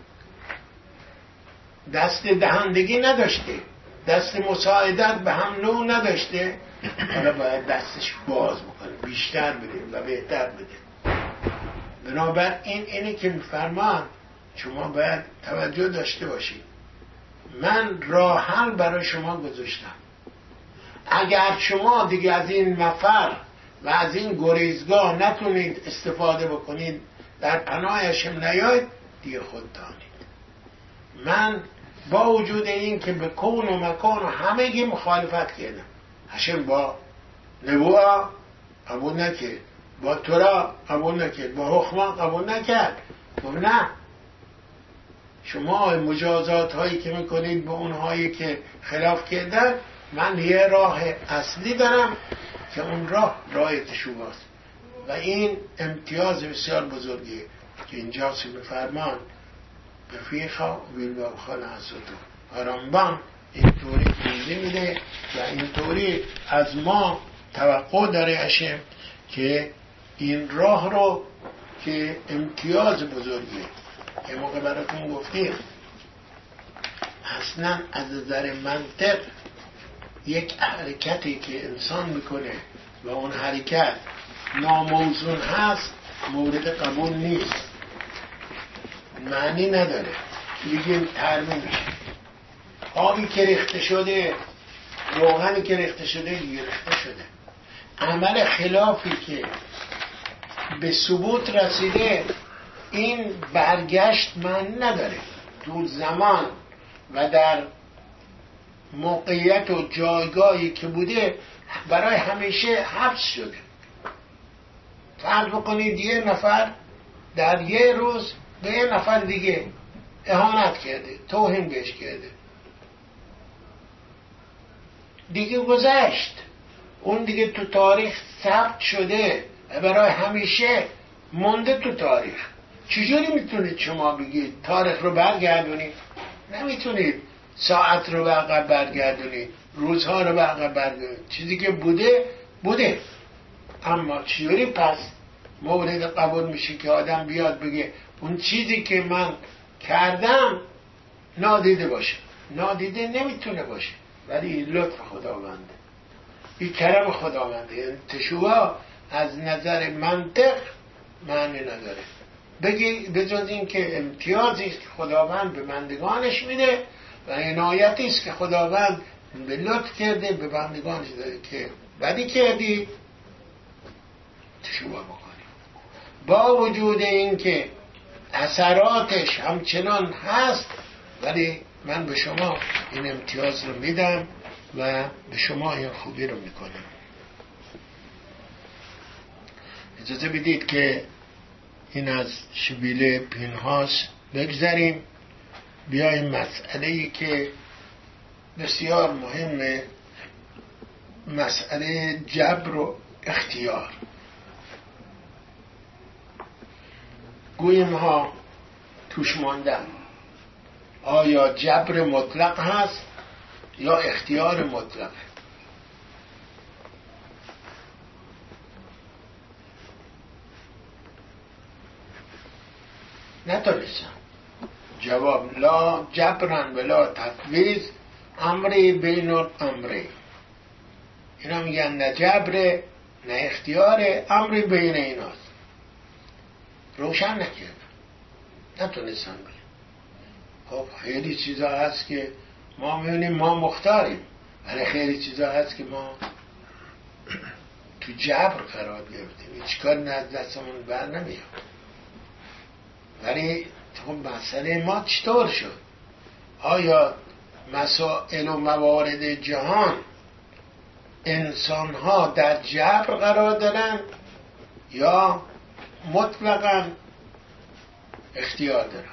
دست دهندگی نداشته، دست مساعدت به هم نوع نداشته، حالا باید دستش باز بکنه، بیشتر بده و بهتر بده. بنابراین اینی که میفرمان شما باید توجه داشته باشید. من راه حل برای شما گذاشتم. اگر شما دیگه از این مفر و از این گریزگاه نتونید استفاده بکنید، در پناهشم نیاید، دیگه خود دانید. من با وجود این که به کون و مکان و همگی مخالفت کردم، هشم با نبوعا قبول نکرد، با تورا قبول نکرد، با حکمان قبول نکرد. گفت نه، شما مجازات هایی که میکنید به اونهایی که خلاف کردن، من یه راه اصلی دارم که اون راه راه تشوه است و این امتیاز بسیار بزرگیه که اینجا سی بفرمان به فیخا ویل و خال حسدو. رامبان اینطوری توضیح میده و اینطوری از ما توقع داره هشم که این راه رو که امتیاز بزرگیه. یه موقع براتون گفتیم اصلا از نظر منطق یک حرکتی که انسان میکنه و اون حرکت ناموزون هست مورد قبول نیست، معنی نداره. بگیم ترمیم میشه، آبی که ریخته شده، روغنی که ریخته شده دیگه ریخته شده. عمل خلافی که به ثبوت رسیده این برگشت معنی نداره. طول زمان و در موقعیت و جایگاهی که بوده برای همیشه حبس شده. فرض بکنید یه نفر در یه روز به یه نفر دیگه اهانت کرده، توهین بهش کرده، دیگه گذشت، اون دیگه تو تاریخ ثبت شده و برای همیشه مونده تو تاریخ. چجوری میتونید شما بگید تاریخ رو برگردونید؟ نمیتونید. ساعت رو به عقب برگردونید، روزها رو به عقب برگردونید. چیزی که بوده بوده. اما چجوری پس مورد قبول میشه که آدم بیاد بگه اون چیزی که من کردم نادیده باشه؟ نادیده نمیتونه باشه، ولی لطف خداونده، این کرم خداونده. تشوه از نظر منطق معنی نداره، بگی بجز این که امتیازی است که خداوند به بندگانش میده و عنایتی است که خداوند به لطف کرده به بندگانش داره که بدی کردی تشوه بکنی. با وجود این که اثراتش همچنان هست، ولی من به شما این امتیاز رو میدم و به شما این خوبی رو میکنم. اجازه بدید که این از شبیل پینهاس بگذاریم، بیاییم مسئله‌ای که بسیار مهمه مسئله جبر و اختیار. گوییم ها توش ماندن، آیا جبر مطلق هست یا اختیار مطلق؟ نتونستم جواب. لا جبرن ولا تفویض، امری بین الامری. اینا میگن نه جبره نه اختیاره، امری بین ایناست. روشن نکردم، نتونستم بگم. خب خیلی چیزا هست که ما میبینیم ما مختاریم، ولی خیلی چیزا هست که ما تو جبر قرار گرفتیم، هیچ کار از دستمون بر نمیاد. ولی خب مسئله ما چطور شد؟ آیا مسائل و موارد جهان انسان ها در جبر قرار دارن یا مطلقاً اختیار دارن؟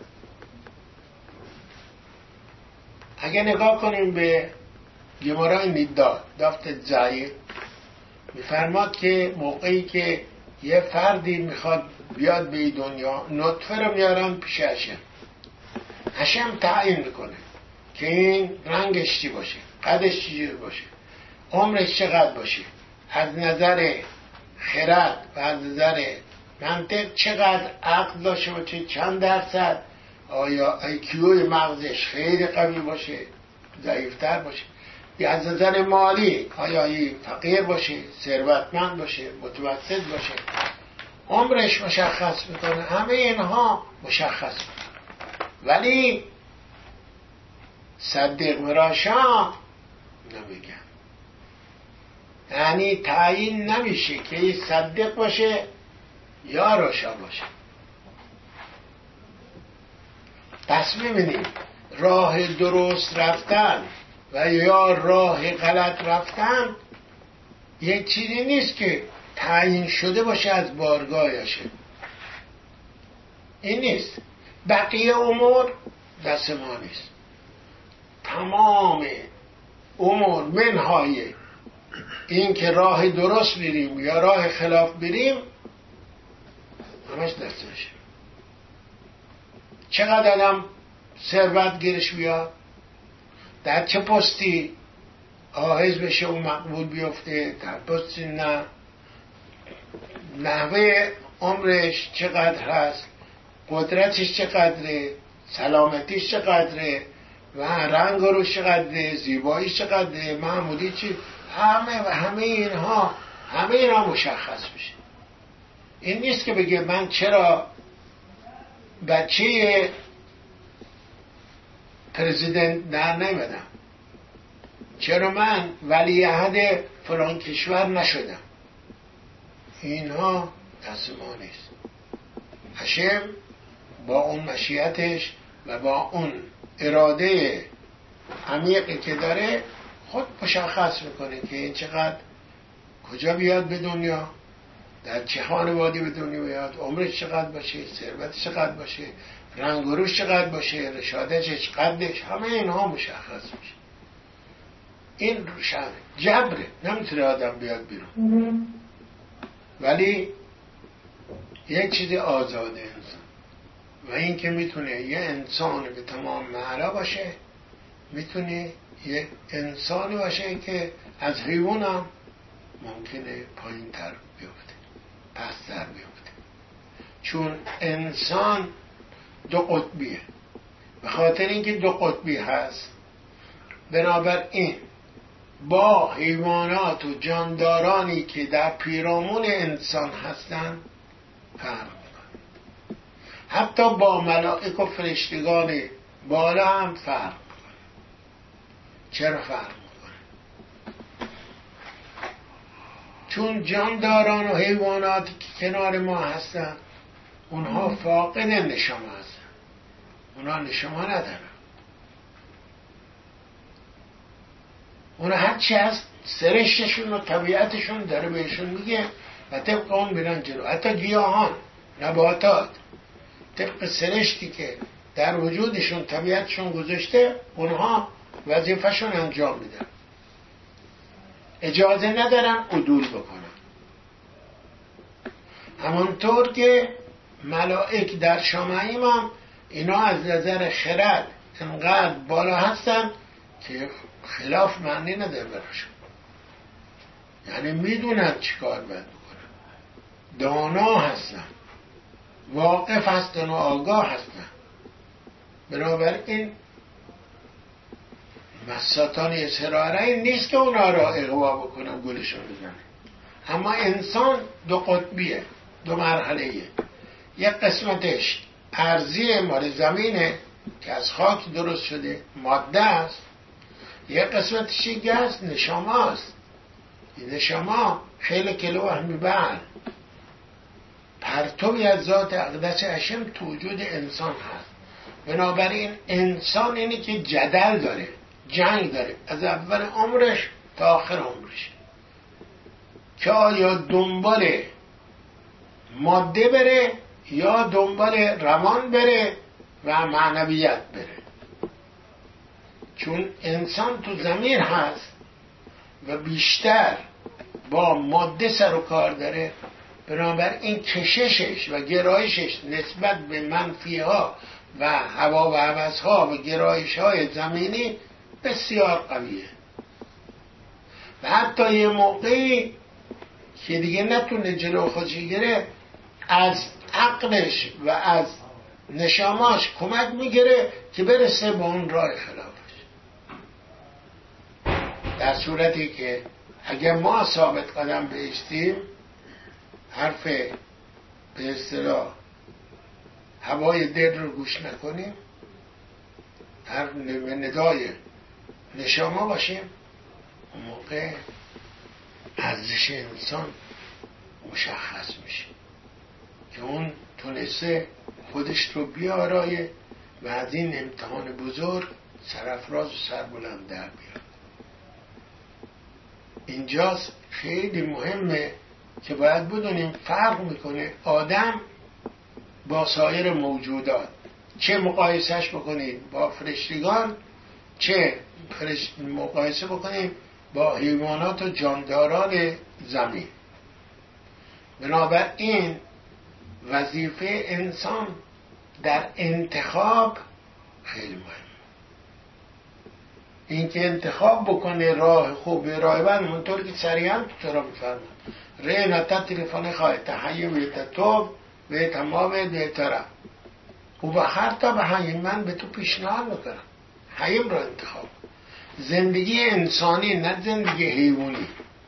اگه نگاه کنیم به گمارای نیدا دافت زایی، میفرماد که موقعی که یه فردی میخواد بیاد به دنیا، نطفه رو میارن پیش هشم. هشم تعیین میکنه که این رنگش چی باشه، قدش چجور باشه، عمرش چقدر باشه، از نظر خرد و از نظر منطق چقدر عقل داشته باشه، چند درصد، آیا ایکیوی مغزش خیلی قوی باشه، ضعیفتر باشه، یا از نظر مالی آیا این فقیر باشه، ثروتمند باشه، متوسط باشه. عمرش مشخص میکنه، همه اینها مشخص میکنه. ولی صدق مراشا نمیگن، یعنی تعیین نمیشه که این صدق باشه یا راشا باشه. پس میبینیم راه درست رفتن و یا راه غلط رفتن یک چیزی نیست که تعیین شده باشه از بارگاهشه. این نیست. بقیه امور دست ما نیست. تمام امور منهای این که راه درست بریم یا راه خلاف بریم همش دست میشه. چقدر آدم ثروت گیرش بیاد، در چه پستی آهز بشه و مقبول بیفته، در پستی نه، نحوه عمرش چقدر هست، قدرتش چقدره، سلامتیش چقدره و رنگ روش چقدره، زیباییش چقدره، معمولی چی، همه و همه اینها همه اینها مشخص میشه. این نیست که بگه من چرا بچه پرزیدنت در نمیدم، چرا من ولیعهد فلان کشور نشدم. اینها دست ما نیست. هشم با اون مشیتش و با اون اراده عمیقی که داره خود مشخص میکنه که این چقدر کجا بیاد به دنیا، در چه خانوادی به دنیا بیاد، عمرش چقدر باشه، ثروتش چقدر باشه، رنگ و روش چقدر باشه، رشادش قدش، همه اینها مشخص میشه. این روشن جبره، نمیتونه آدم بیاد بیرون. ولی یک چیز آزاده انسان و این که میتونه یه انسان به تمام معنا باشه، میتونه یه انسانی باشه که از حیوان هم ممکنه پایین تر بیفته، پس تر بیفته. چون انسان دو قطبیه. به خاطر اینکه دو قطبی هست، بنابراین با حیوانات و جاندارانی که در پیرامون انسان هستند فرق میکنه. حتی با ملائک و فرشتگان بالا هم فرق میکنه. چرا فرق میکنه؟ چون جانداران و حیواناتی که کنار ما هستن اونها فاقد نشما هستن، اونها نشما ندارن. اونها هرچی هست سرشتشون و طبیعتشون داره بهشون میگه و طبق اون میرن جلو. حتی گیاهان، نباتات، طبق سرشتی که در وجودشون طبیعتشون گذاشته اونها وظیفه‌شون انجام میدن، اجازه ندارن عدول بکنن. همونطور که ملائک در شامعیم هم اینا از نظر خرد انقدر بالا هستن که خلاف معنی نداره براشون، یعنی میدونن چی کار باید بکنن، دانا هستن، واقف هستن و آگاه هستن. بنابراین مساتان اصراره نیست که اونا را اغوا بکنن گلشون بزنن. اما انسان دو قطبیه، دو مرحله‌ایه. یک قسمتش ارضی مال زمینه که از خاک درست شده، ماده است. یک قسمتش دیگه است، نشامه است. این نشامه خیلی کلو همی بر پرتوی از ذات اقدس هشم تو وجود انسان هست. بنابراین انسان اینه که جدل داره، جنگ داره از اول عمرش تا آخر عمرش، که آیا دنبال ماده بره یا دنبال روان بره و معنویت بره. چون انسان تو زمین هست و بیشتر با ماده سر و کار داره، بنابراین کششش و گرایشش نسبت به منفی ها و هوا و هوس ها و گرایش های زمینی بسیار قویه و حتی یه موقعی که دیگه نتونه جلو خودش گیره از عقلش و از نشاماش کمک میگیره که برسه به اون راه خلافش. در صورتی که اگر ما ثابت قدم بایستیم، حرف به اصطلاح هوای دل رو گوش نکنیم، هر ندای نشاما باشیم، اون موقع ارزش انسان مشخص میشه که اون تونسته خودش رو بیارایه و از این امتحان بزرگ سرافراز و سربلند در بیاد. اینجاست خیلی مهمه که باید بدونیم فرق میکنه آدم با سایر موجودات. چه مقایسهش بکنید با فرشتگان، چه مقایسه بکنیم با حیوانات و جانداران زمین. بنابراین وظیفه انسان در انتخاب خیلی مهم، این که انتخاب بکنه راه خوب راه بد. منطور که سریعا تو را میفرمن ره نتا تلفن خواهی تحیی ویتا تو ویتا ما ویتا را و حتی به حیم من به تو پیشنهاد میکنم حیم را انتخاب. زندگی انسانی نه زندگی حیوانی.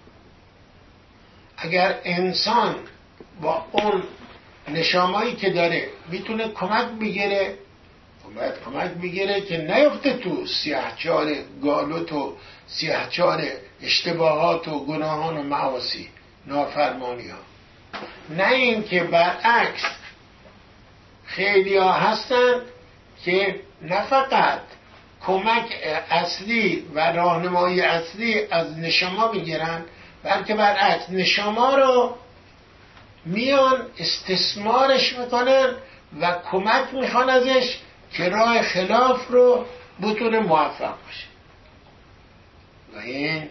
اگر انسان با اون نشامایی که داره میتونه کمک بگیره، باید کمک بگیره که نیفته تو سیاهچال گالوت و سیاهچال اشتباهات و گناهان و معاصی نافرمانی ها. نه این که برعکس خیلی ها هستن که نه فقط کمک اصلی و راهنمایی اصلی از نشما میگیرن، بلکه برعکس نشما رو میان استثمارش میکنن و کمک میخوان ازش که راه خلاف رو بتونه موفق باشه. و این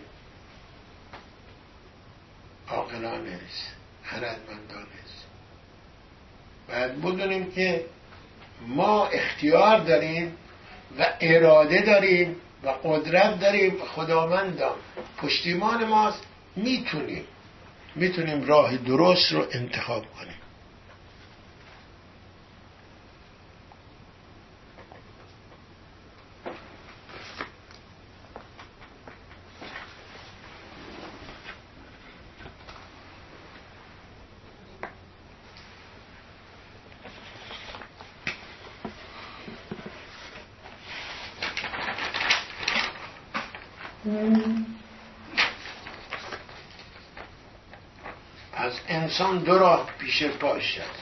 عاقلانه نیست، خردمندانه نیست. باید بدونیم که ما اختیار داریم و اراده داریم و قدرت داریم و خداوندم پشتیمان ماست. میتونیم میتونیم راه درست رو انتخاب کنیم. پس انسان دو راه پیش پاش هست،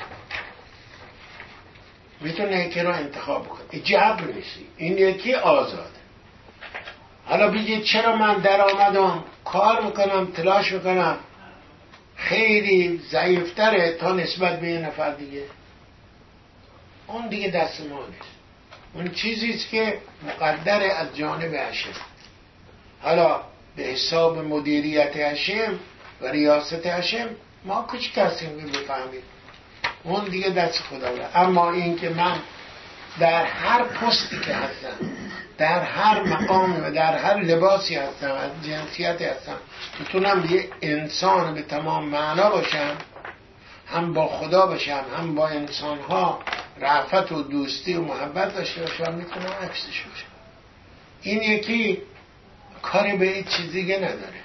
میتونه یکی رو انتخاب کنه. جبر نیستی، این یکی آزاده. حالا بگید چرا من در آمدم کار میکنم تلاش میکنم خیلی ضعیفتره تا نسبت به یه نفر دیگه؟ اون دیگه دست ما نیست. اون چیزیست که مقدر از جانب هشم. حالا به حساب مدیریت هشم و ریاست هشم ما کچی هستیم که بفهمیم، اون دیگه دست خدا بود. اما این که من در هر پستی که هستم، در هر مقامی و در هر لباسی هستم، از جنسیتی هستم، میتونم یه انسان به تمام معنا باشم، هم با خدا باشم، هم با انسانها رأفت و دوستی و محبت داشته باشم، میتونم عکسش باشم. این یکی کاری به این چیز دیگه نداره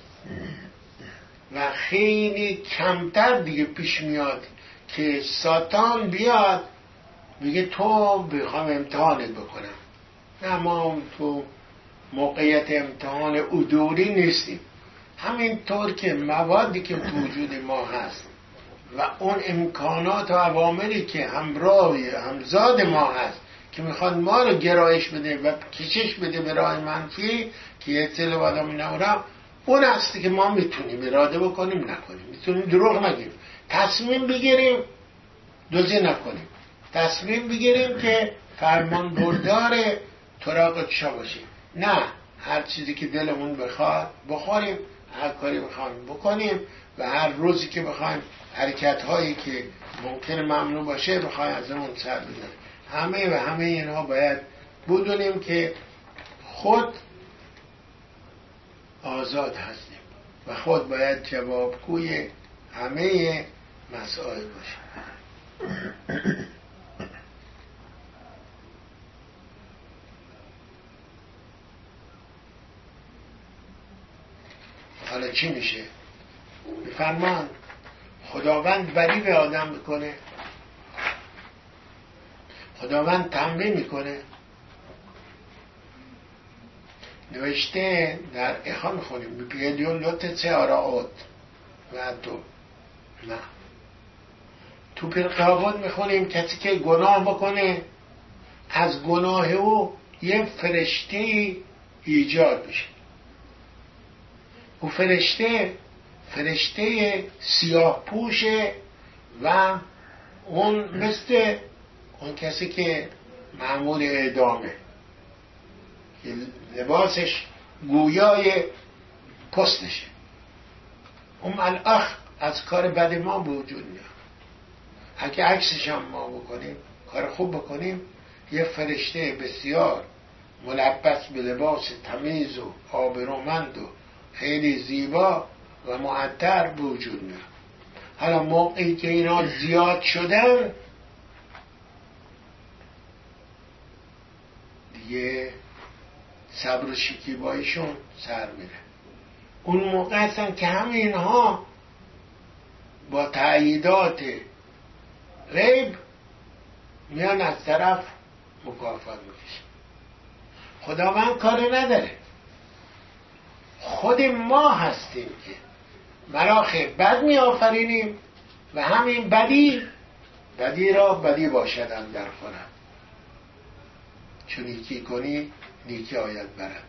و خیلی کمتر دیگه پیش میاد که ساتان بیاد میگه تو بخوام امتحانت بکنم. نه، ما تو موقعیت امتحان عدولی نیستیم. همینطور که موادی که تو وجود ما هست و اون امکانات و عواملی که همراه همزاد ما هست که میخواد ما رو گرایش بده و کشش بده به راه منفی که یه اطلاع بالا می نورم، اون هستی که ما میتونیم اراده بکنیم نکنیم، میتونیم دروغ نگیم، تصمیم بگیریم دوزی نکنیم، تصمیم بگیریم که فرمان بردار طراق چشا باشیم، نه هر چیزی که دلمون بخواد بخوریم، هر کاری بخوایم بکنیم و هر روزی که بخوایم حرکت هایی که ممکن ممنوع باشه بخوایم از اون سر بزنیم. همه و همه اینها باید بدونیم که خود آزاد هستیم و خود باید جوابگوی همه مسائل باشیم. حالا چی میشه؟ بفرمان خداوند بری به آدم میکنه، خداوند تنبیه میکنه. نوشته در اخوان میخونیم بیپیدیون لوت سه آراعات و تو نه تو پرقابات میخونیم کسی که گناه بکنه از گناه او یه فرشته ایجاد میشه. او فرشته فرشته سیاه پوشه و اون مثل اون کسی که مأمور اعدامه که لباسش گویای پستشه. اون ملأخ از کار بد ما به وجود میاد. اگه عکسش هم ما بکنیم، کار خوب بکنیم، یه فرشته بسیار ملبس به لباس تمیز و آبرومند و خیلی زیبا و معطر به وجود میاد. حالا موقعی که اینا زیاد شدن دیگه صبر و شکیباییشون سر میره. اون موقع هستن که همه اینها با تأییدات غیب میان از طرف مکافات میکشن. خداوند کاری نداره، خود ما هستیم که مراخ بد می آفرینیم و همین بدی بدی را بدی باشدن در خورد، چون نیکی کنی نیکی آید برد.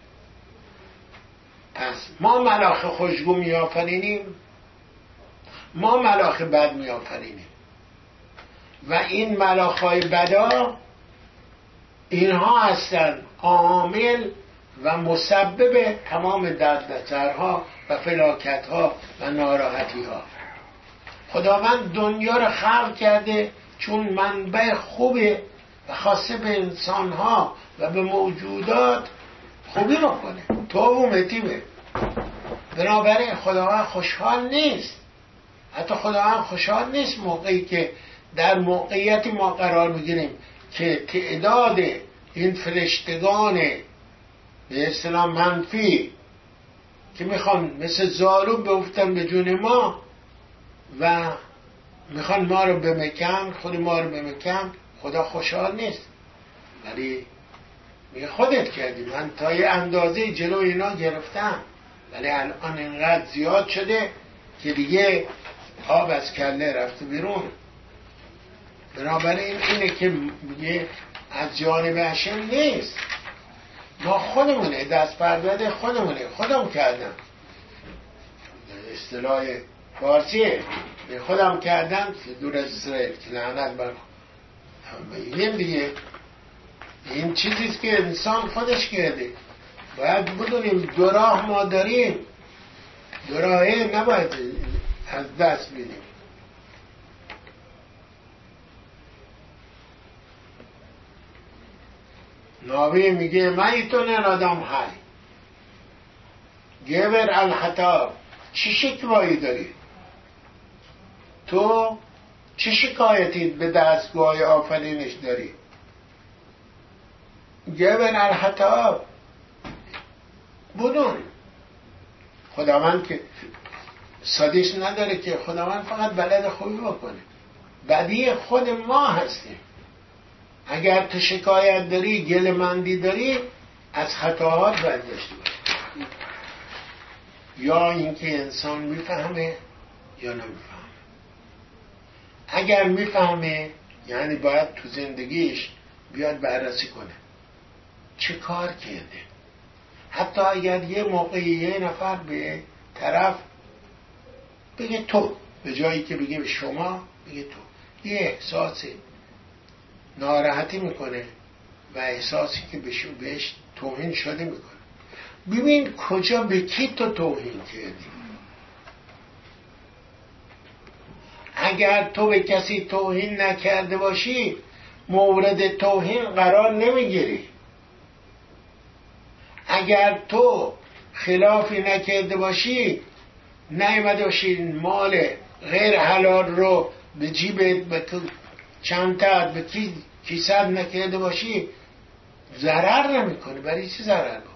پس ما ملاخ خوشگو می آفرینیم، ما ملاخ بد می آفرینیم و این ملاخهای بدا اینها هستن عامل و مسبب تمام دردسرها و فلاکتها و ناراحتیها. خداوند دنیا رو خلق کرده چون منبع خوبه و خاصه به انسانها و به موجودات خوبی بکنه، تو و متیبه. بنابراین خداوند خوشحال نیست، حتی خداوند خوشحال نیست موقعی که در موقعیتی ما قرار بگیریم که تعداد این فرشتگان به اصطلاح منفی که میخوان مثل زالو بیفتن به جون ما و میخوان ما رو بمکن، خود ما رو بمکن. خدا خوشحال نیست، ولی میگه خودت کردی، من تا یه اندازه جلو اینا گرفتم، ولی الان اینقدر زیاد شده که دیگه آب از کله رفته بیرون. بنابراین اینه که میگه از جانب هشم نیست، ما خودمونه، دست پرورده خودمونه، خودم کردم. اصطلاح فارسیه، خودم کردم دور از اسرائیل که لعنت بر میگیم دیگه. این چیزیست که انسان خودش کرده. باید بدونیم دو راه ما داریم، دو راهه نباید از دست بدیم. ناوی میگه میتون آدم های گبر الحطاب، چی شکوایی داری؟ تو چه شکایتی به دستگاه آفرینش داری؟ گبر الحطاب، بدون خداوند که سادیش نداره که، خداوند فقط بلد خوبی بکنه. بدی خود ما هستیم. اگر تو شکایت داری، گله‌مندی داری، از خطاهات باید داشته باشی. یا اینکه انسان میفهمه یا نمیفهمه. اگر میفهمه یعنی باید تو زندگیش بیاد بررسی کنه چه کار کرده. حتی اگر یه موقعی یه نفر به طرف بگه تو، به جایی که بگه به شما بگه تو، یه احساس ناراحتی میکنه و احساسی که بهش توهین شده میکنه. ببین کجا به کی تو توهین کردی. اگر تو به کسی توهین نکرده باشی مورد توهین قرار نمیگیری. اگر تو خلافی نکرده باشی، نیامده باشی مال غیر حلال رو به جیبت به چنتت به کیسه نکرده باشی، ضرر نمیکنه. برای چی ضرر بکنه؟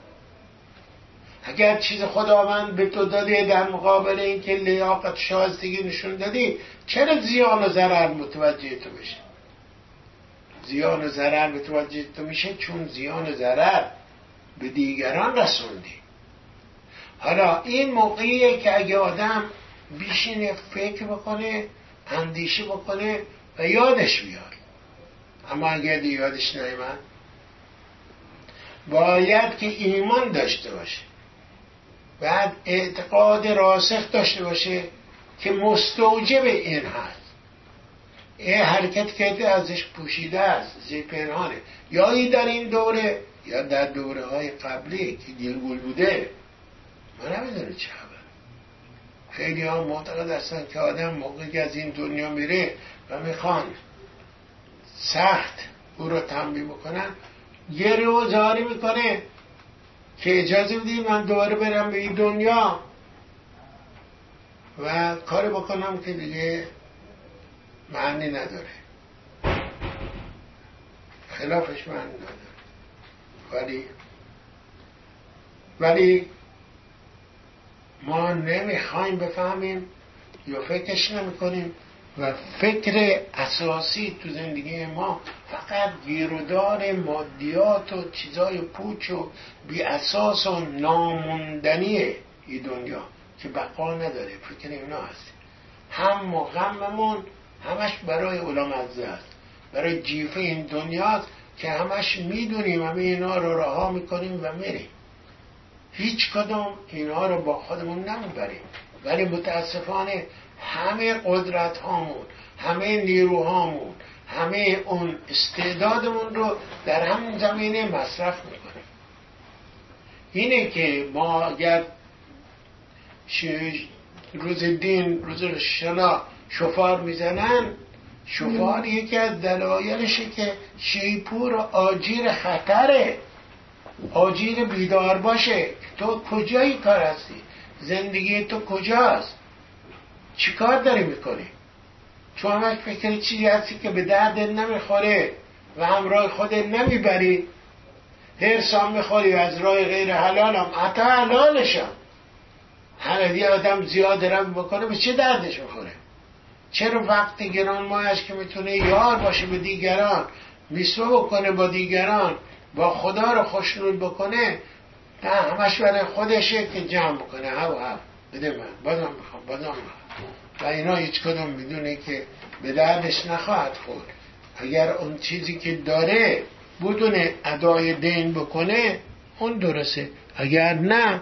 اگر چیز خداوند به تو داده در مقابل این که لیاقت شایستگی نشون دادی، چرا زیان و ضرر متوجه تو بشه؟ زیان و ضرر متوجه تو میشه چون زیان و ضرر به دیگران رسوندی. حالا این موقعیه که اگه آدم بیشینه فکر بکنه، اندیشه بکنه و یادش بیاد. اما اگر یادش نیامد، باید که ایمان داشته باشه، بعد اعتقاد راسخ داشته باشه که مستوجب این هست. این حرکت که ازش پوشیده است، زی پنهانه، یا این در این دوره یا در دوره های قبلی که گلگول بوده. من نمیدونه چه خبر. خیلی ها معتقد هستن که آدم موقعی که از این دنیا میره و میخوان سخت او رو تنبیه بکنن، یه روزاری میکنه که اجازه بدی من دوباره برم به این دنیا و کاری بکنم که دیگه معنی نداره، خلافش معنی نداره. ولی ولی ما نمیخوایم بفهمیم یا فکرش نمیکنیم و فکر اساسی تو زندگی ما فقط گیرودار مادیات و چیزای پوچ و بی اساس و ناموندنیه این دنیا که بقا نداره. فکر اینا هست. هم و غممون همش برای علامزه است، برای جیفه این دنیاست که همش میدونیم همه اینا رو رها میکنیم و میریم. هیچ کدوم اینا رو با خودمون نمیبریم. ولی متاسفانه همه قدرت هامون، همه نیروهامون، همه اون استعدادمون رو در همین زمینه مصرف میکنیم. اینه که ما اگر روز دین، روز شنا شفار میزنن، شفار یکی از دلایلشه که شیپور آجیر خطره، آجیر بیدار باشه. تو کجایی کار هستی؟ زندگی تو کجاست؟ چی کار داری میکنی؟ چون همش فکر چیزی هستی که به درد نمیخوره و همراه خودت نمیبری. هرسان میخوری و از راه غیر حلال هم حتی حلالش هم هر آدم زیاد رم بکنه به چه دردش میخوره؟ چرا وقت گران مایش که میتونه یار باشه به دیگران، میسوه بکنه با دیگران، با خدا رو خوشنود بکنه، نه همش برای خودشه که جمع بکنه. هاو هاو بده من، بازم میخوام، بازم میخوام. و اینا هیچ کدوم میدونه که به دردش نخواهد خورد. اگر اون چیزی که داره بدونه ادای دین بکنه، اون درسته. اگر نه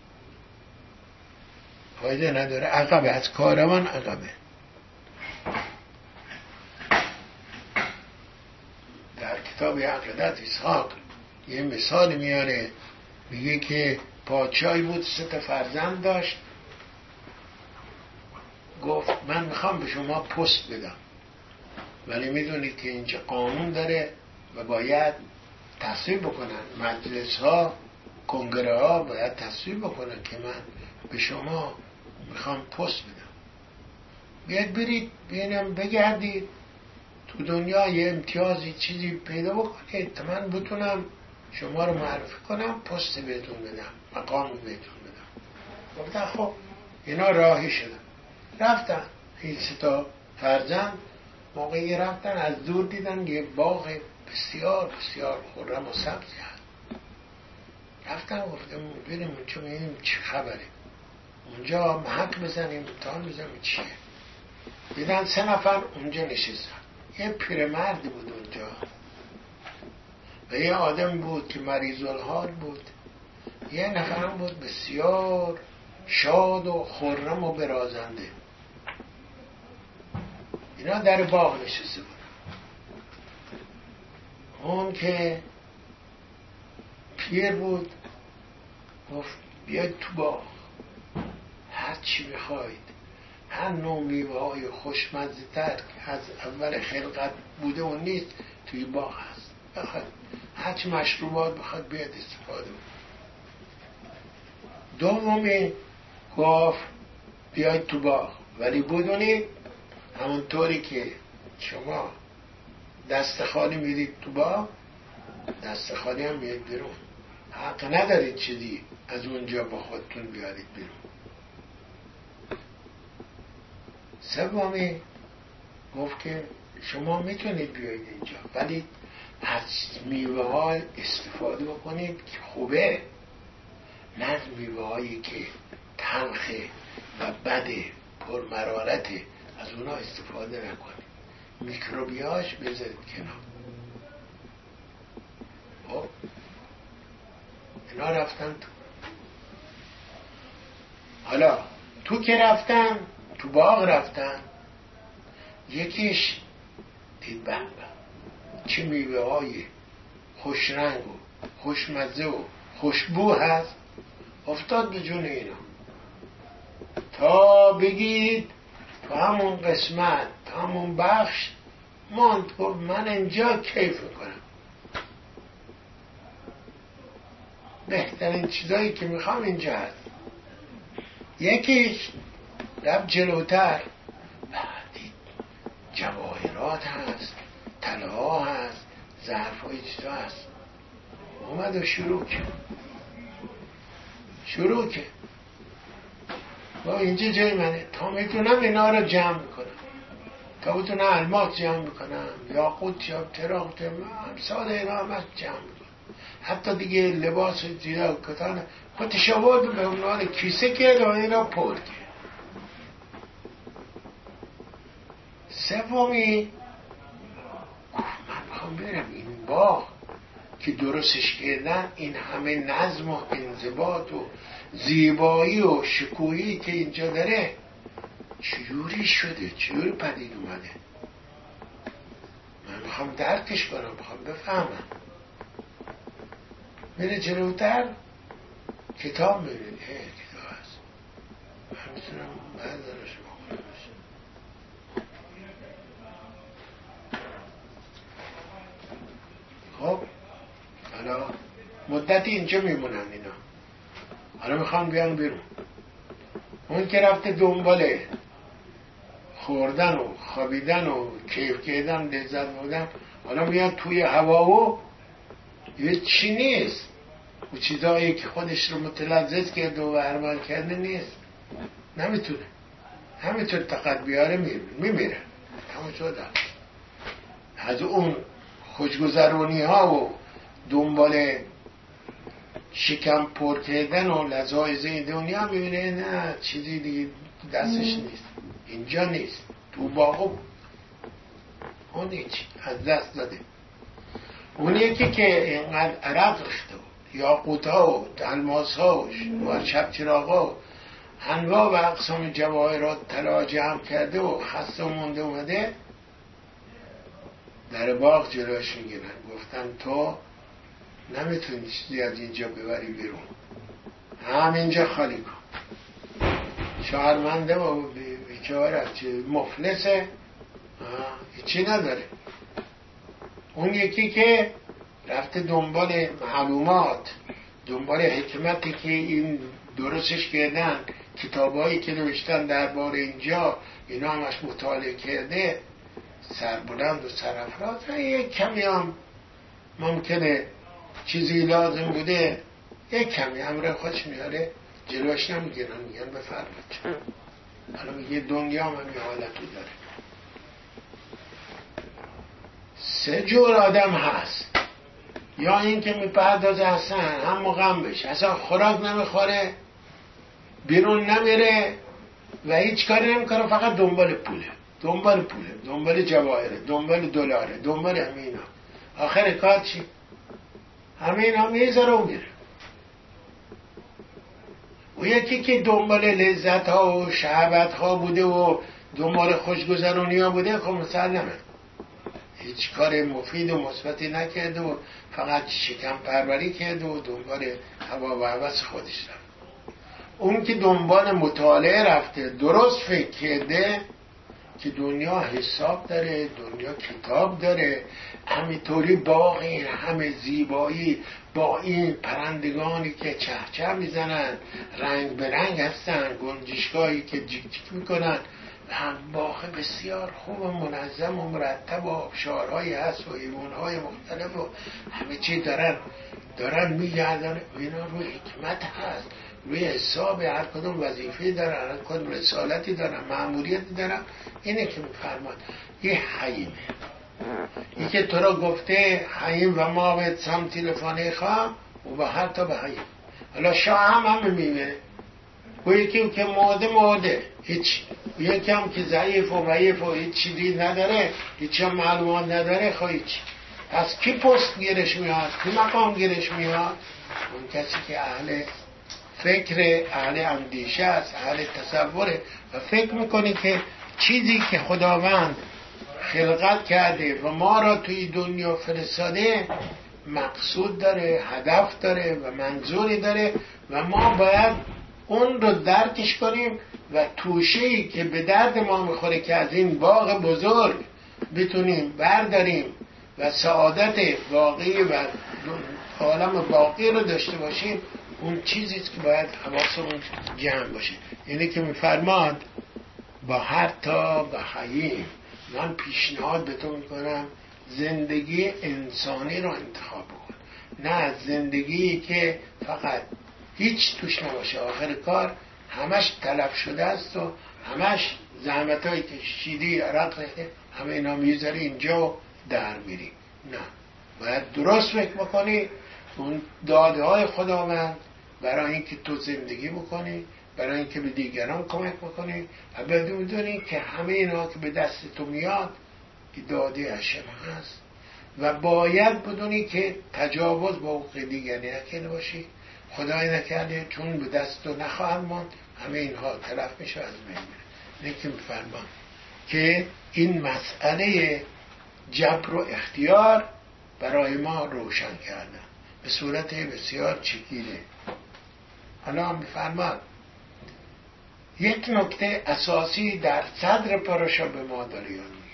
فایده نداره، عقبه، از کاروان عقبه. درک کتاب عقیدت اسحاق یه مثال میاره، میگه که پادشاهی بود سه تا فرزند داشت، گفت من میخوام به شما پست بدم، ولی میدونید که اینجا قانون داره و باید تصویب بکنن، مجلس ها کنگره ها باید تصویب بکنن که من به شما میخوام پست بدم. بیاید برید بینم بگردید تو دنیا یه امتیازی چیزی پیدا بکنید تا من بتونم شما رو معرفی کنم، پست بهتون بدم، مقام بهتون بدم. گفتن خب. اینا راهی شدن، رفتن این سه تا فرزند. موقعی رفتن از دور دیدن یه باغ بسیار بسیار خرم و سبزی هست. رفتن گفتم بریم اونجا ببینیم چه خبره، اونجا محک بزنیم امتحان بزنیم چیه. دیدن سه نفر اونجا نشستن. یه پیرمردی بود اونجا و یه آدم بود که مریض الحال بود، یه نفرم بود بسیار شاد و خرم و برازنده. اینا در باغ نشسته بود. اون که پیر بود گفت بیاید تو باغ، هر چی میخواید، هر نوع میوه های خوشمزه تر که از اول خلقت بوده و نیست توی باغ هست، بخواید هر چی مشروبات بخواید بیاید استفاده بود. دومی گفت بیاید تو باغ، ولی بدونید همونطوری که شما دست خالی میرید تو باغ، دست خالی هم بیاید بیرون. حق ندارید چیزی از اونجا با خودتون بیارید بیرون. سومی گفت که شما میتونید بیایید اینجا، ولی از میوه ها استفاده بکنید که خوبه، نه میوه هایی که تلخه و بده پرمرارته، از اونا استفاده نکنید، میکروبیاش بذارید کنار. خب اینا رفتن تو. حالا تو که رفتن تو باغ رفتن، یکیش دید به چه میوه های خوش رنگ و خوشمزه و خوشبو هست، افتاد به جون اینا تا بگید تو همون قسمت تو همون بخش ماند. گفت من اینجا کیف میکنم، بهترین چیزایی که میخوام اینجا هست. یکیش رفت جلوتر، بعدی جواهرات هست، طلاها هست، ظرفای چیزا هست. اومد و شروع کرد شروع کرد با اینجا جای منه، تا میتونم اینا رو جمع میکنم، تا بتونم الماس جمع میکنم، یاقوت یا تراقت امثال اینا هم جمع میکنم. حتی دیگه لباس زیرا و کتان خودش آورد به اونها کیسه کرد و اینا پر کرد. سومی گفت من میخوام برم این باغ که درستش کردن، این همه نظم و انضباط و زیبایی و شکوهی که اینجا داره چجوری شده، چجوری پدید اومده، من میخوام درکش کنم، میخوام بفهمم. میره جلوتر کتاب میبینه، کتاب هست، من میتونم بردارش بکنم. خب حالا مدتی اینجا میمونن اینا، حالا میخوان بیان بیرون. اون که رفته دنبال خوردن و خوابیدن و کیف کردن لذت بردن، حالا میاد توی هوا و یه چی نیست، و چیزایی که خودش رو متلذذ کرده و ارمان کرده نیست، نمیتونه همینطور طاقت بیاره میمیره. همون شده از اون خوشگذرونی ها و دنبال شکم پر کردن و لذایز دنیا میبینه نه چیزی دیگه دستش نیست، اینجا نیست، تو باغ اون هیچ از دست داده. اون یکی که اینقدر عرق ریخته بود، یاقوت ها و الماس ها و شب چراغ ها انواع و اقسام جواهرات طلا جمع کرده و خسته و مونده اومده، در باغ جلوش میگیرن، گفتن تو نمیتونی چیزی از اینجا ببری بیرون، همینجا خالی کن. شهرمنده و بیچاره مفلسه، هیچی نداره. اون یکی که رفته دنبال معلومات، دنبال حکمتی که این درستش کردن، کتابایی که نوشتن درباره اینجا اینا همش مطالعه کرده، سربلند و سرافراز، یک کمی هم ممکنه چیزی لازم بوده یک کمی هم را خودش میاره جلوش نمیگیرن، میگن بفرمایید. حالا میگه دنیا هم یه حالتی داره. سه جور آدم هست، یا این که میپردازه اصلا هم مقام بشه، اصلا خوراک نمیخوره، بیرون نمیره و هیچ کاری نمیکنه، فقط دنبال پوله، دنبال پوله، دنبال جواهره، دنبال دلاره، دنبال همینا. آخر کار چی؟ همینا میذاره و میره. و یکی که دنبال لذت ها و شهوت ها بوده و دنبال خوشگذرونی ها بوده، خب مسلمه هیچ کار مفید و مثبتی نکرده و فقط شکم پروری کرده و دنبال هوا و هوس خودش رفت. اون که دنبال مطالعه رفته، درست فکر کرده که دنیا حساب داره، دنیا کتاب داره، همینطوری باغ این همه زیبایی با این پرندگانی که چهچه میزنن، رنگ به رنگ هستن، گنجشگاهی که جیک جیک میکنن، هم باغ بسیار خوب و منظم و مرتب و آبشارهایی هست و ایوانهای مختلف و همه چی دارن دارن میگردن. اینا روی حکمت هست، روی حساب، هر کدوم وظیفه دارن، هر کدوم رسالتی دارن، مأموریتی دارن. اینه که میفرمان یه حیمه، این که تو را گفته حیم و ما به سم تلفانه خواه و به هر تا به حیم. حالا شاه هم همه میبینه، و یکی که موده موده هیچ، یکی هم که ضعیف و ضعیف و هیچ چیزی نداره، هیچ هم معلومات نداره، خب هیچ. پس کی پست گیرش میاد، کی مقام گیرش میاد؟ اون کسی که اهل فکر، اهل اندیشه است، اهل تصوره و فکر میکنه که چیزی که خداوند خلقت کرده و ما را توی دنیا فرستاده مقصود داره، هدف داره و منظوری داره و ما باید اون رو درکش کنیم و توشه‌ای که به درد ما میخوره که از این باغ بزرگ بتونیم برداریم و سعادت واقعی و عالم باقی رو داشته باشیم، اون چیزیست که باید حواسمون جمع باشه. اینه که میفرماد با هر تا به حییم، من پیشنهاد به تو میکنم زندگی انسانی رو انتخاب بکن، نه زندگی که فقط هیچ توش نباشه، آخر کار همش تلف شده است و همش زحمت هایی که شیدی عرق ریخته همه اینا میذاری اینجا و در میری. نه، باید درست فکر بکنی اون داده های خداوند برای اینکه تو زندگی بکنی، برای اینکه به دیگران کمک بکنی و بدونی که همه اینا که به دست تو میاد داده هشم هست و باید بدونی که تجاوز با حقوق دیگری نکرده باشی. خدای نکرده، چون به دست تو نخواهد ماند، همه اینها تلف میشه از بین میره. لیکن میفرمان که این مسئله جبر و اختیار برای ما روشن کردن به صورت بسیار چکیده. حالا میفرمان یک نکته اساسی در صدر پاراشا به ما داره یاد میگه.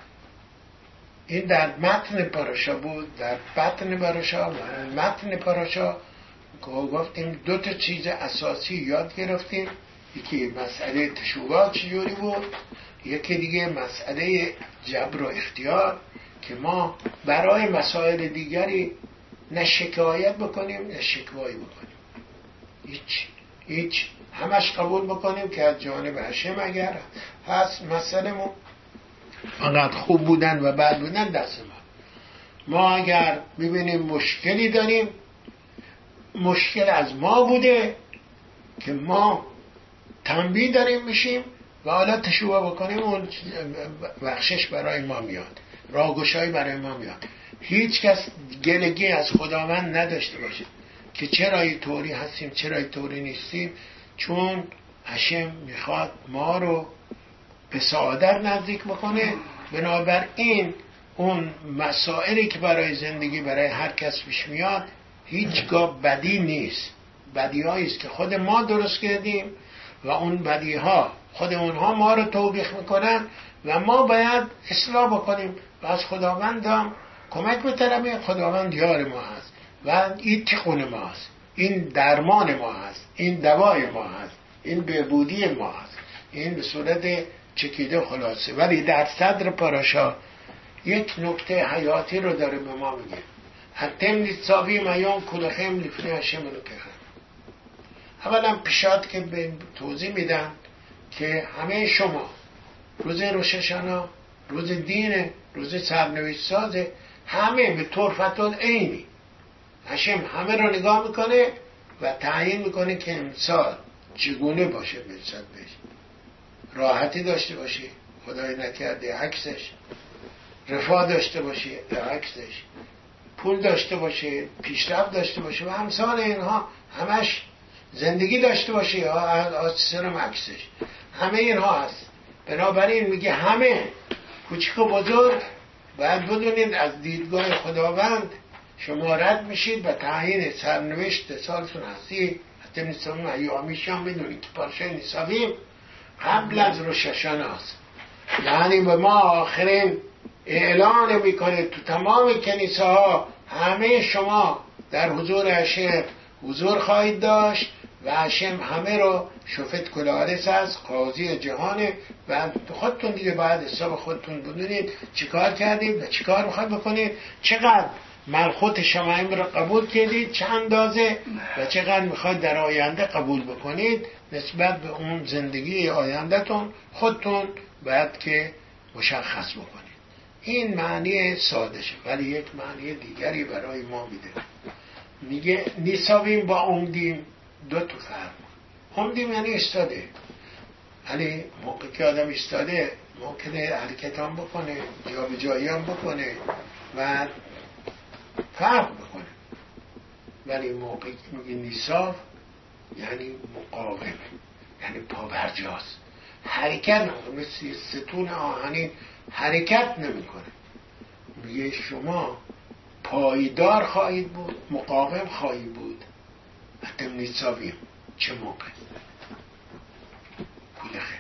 این در متن پاراشا بود، در بطن پاراشا و متن پاراشا که گفتیم دو تا چیز اساسی یاد گرفتیم، یکی مسئله تشویق چجوری بود، یکی دیگه مسئله جبر و اختیار که ما برای مسائل دیگری نه شکایت بکنیم نه شکوایی بکنیم، هیچ هیچ همش قبول بکنیم که از جانب هشم اگر هست مسئله‌مون فقط خوب بودن و بد بودن دست ما. ما اگر ببینیم مشکلی داریم، مشکل از ما بوده که ما تنبیه داریم میشیم و حالا تشویق بکنیم، اون بخشش برای ما میاد، راهگشایی برای ما میاد. هیچ کس گلگی از خداوند نداشته باشه که چرا اینطوری هستیم چرا اینطوری نیستیم، چون هشم میخواد ما رو به سعادت نزدیک بکنه. بنابراین اون مسائلی که برای زندگی برای هر کس پیش میاد هیچگاه بدی نیست، بدی هایی است که خود ما درست کردیم و اون بدی ها خود اونها ما رو توبیخ میکنن و ما باید اصلاح بکنیم و از خداوند هم کمک بطلبیم. خداوند یار ما هست و این تیغون ما هست، این درمان ما هست، این دوای ما هست، این بهبودی ما هست، این به صورت چکیده خلاصه. ولی در صدر پاراشا یک نکته حیاتی رو داره به ما میگه: حتم نیتساوی میان کلخم لفنی هشم رو کخم. اولا پیشات که به توضیح میدن که همه شما روز روش هاشانا، روز دینه، روز سرنوشت سازه، همه به طور فتوان عینی هشم همه رو نگاه میکنه و تعیین میکنه که انسان چگونه باشه، برسد بهش راحتی داشته باشه، خدای نکرده عکسش، رفاه داشته باشه عکسش، پول داشته باشه، پیشرفت داشته باشه و همسان اینها، همش زندگی داشته باشه یا آسیسرم عکسش، همه اینها هست. بنابراین میگه همه کوچیک و بزرگ باید بدونید از دیدگاه خداوند شما رد میشید و تعیین سرنوشت سالتون هستی. حتی نیستمیم ایامیش هم بدونید که پارشای نیسابیم قبل از روش هاشانا است، یعنی به ما آخرین اعلان میکنه تو تمام کنیسه‌ها همه شما در حضور هشم حضور خواهید داشت و هشم همه رو شفت کلارس است، قاضی جهانه و خودتون دیگه باید حساب خودتون بدونید چیکار کردید و چیکار میخواید بکنید، چقدر ملخوت شمایم رو قبول کردید، چه اندازه و چقدر میخواید در آینده قبول بکنید. نسبت به اون زندگی آیندهتون خودتون باید که مشخص بکنید. این معنی ساده شه، ولی یک معنی دیگری برای ما میده. میگه نیساویم با اومدیم دو تا فرق. اومدیم یعنی استاده، یعنی موقع که آدم استاده ممکنه حرکت هم بکنه یا به جایی هم بکنه و فرق بکنه، ولی موقعی که میگه نیساف یعنی مقاومه، یعنی پابرجاست، حرکت نمیکنه، مثل ستون آهنین حرکت نمیکنه. میگه شما پایدار خواهید بود، مقاوم خواهید بود. حتم نیساویم چه موقع؟ کلخه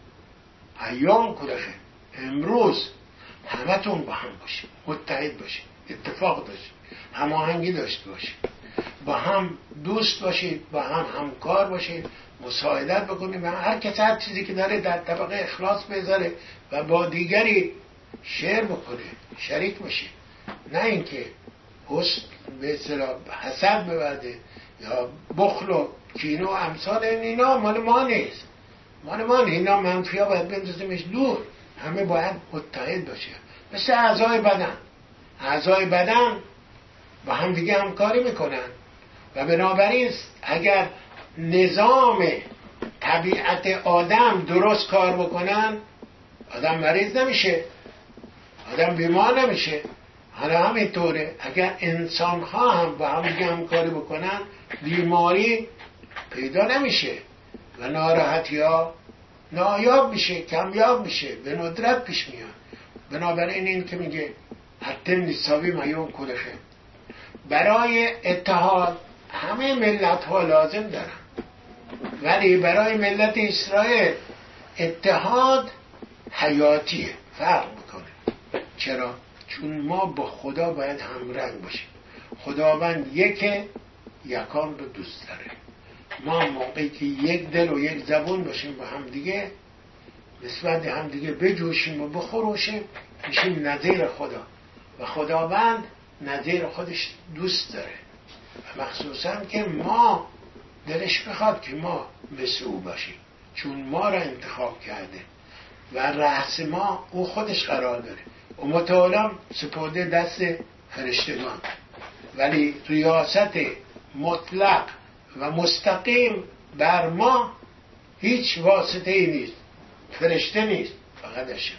ایام کلخه، امروز همتون با هم باشید، متحد باشید، اتفاق داشتید، هماهنگی داشته باشید، با هم دوست باشید، با هم همکار باشید، مساعدت بکنید و هر کس هر چیزی که داره در طبقه اخلاص بذاره و با دیگری شیر بکنه، شریک بشه، نه اینکه حسن به اصطلاح حسد ببرده یا بخل و کینه و امثال اینا مال ما نیست، مال ما نیست. اینا منفی ها باید بندازیمش دور، همه باید متحد باشه. مثل اعضای بدن، اعضای بدن با هم دیگه همکاری میکنن و بنابراین اگر نظام طبیعت آدم درست کار بکنن آدم مریض نمیشه، آدم بیمار نمیشه. حالا همینطوره اگر انسان ها هم با هم دیگه همکاری بکنن بیماری پیدا نمیشه و ناراحتی ها نایاب میشه، کمیاب میشه، به ندرت پیش میاد. بنابراین این که میگه حتی نیساوی میون کلخه، برای اتحاد همه ملت ها لازم دارن، ولی برای ملت اسرائیل اتحاد حیاتیه، فرق میکنه. چرا؟ چون ما با خدا باید همرنگ باشیم. خداوند یکه، یکان رو دوست داره. ما موقعی که یک دل و یک زبون باشیم با هم دیگه، نسبت هم دیگه بجوشیم و بخروشیم، میشیم نظیر خدا و خداوند نظیر خودش دوست داره و مخصوصا که ما دلش بخواد که ما مثل او باشیم، چون ما را انتخاب کرده و رأس ما او خودش قرار داره. امت عالم سپرده دست فرشتگان، ولی ریاست مطلق و مستقیم بر ما هیچ واسطه ای نیست، فرشته نیست، فقط هشم.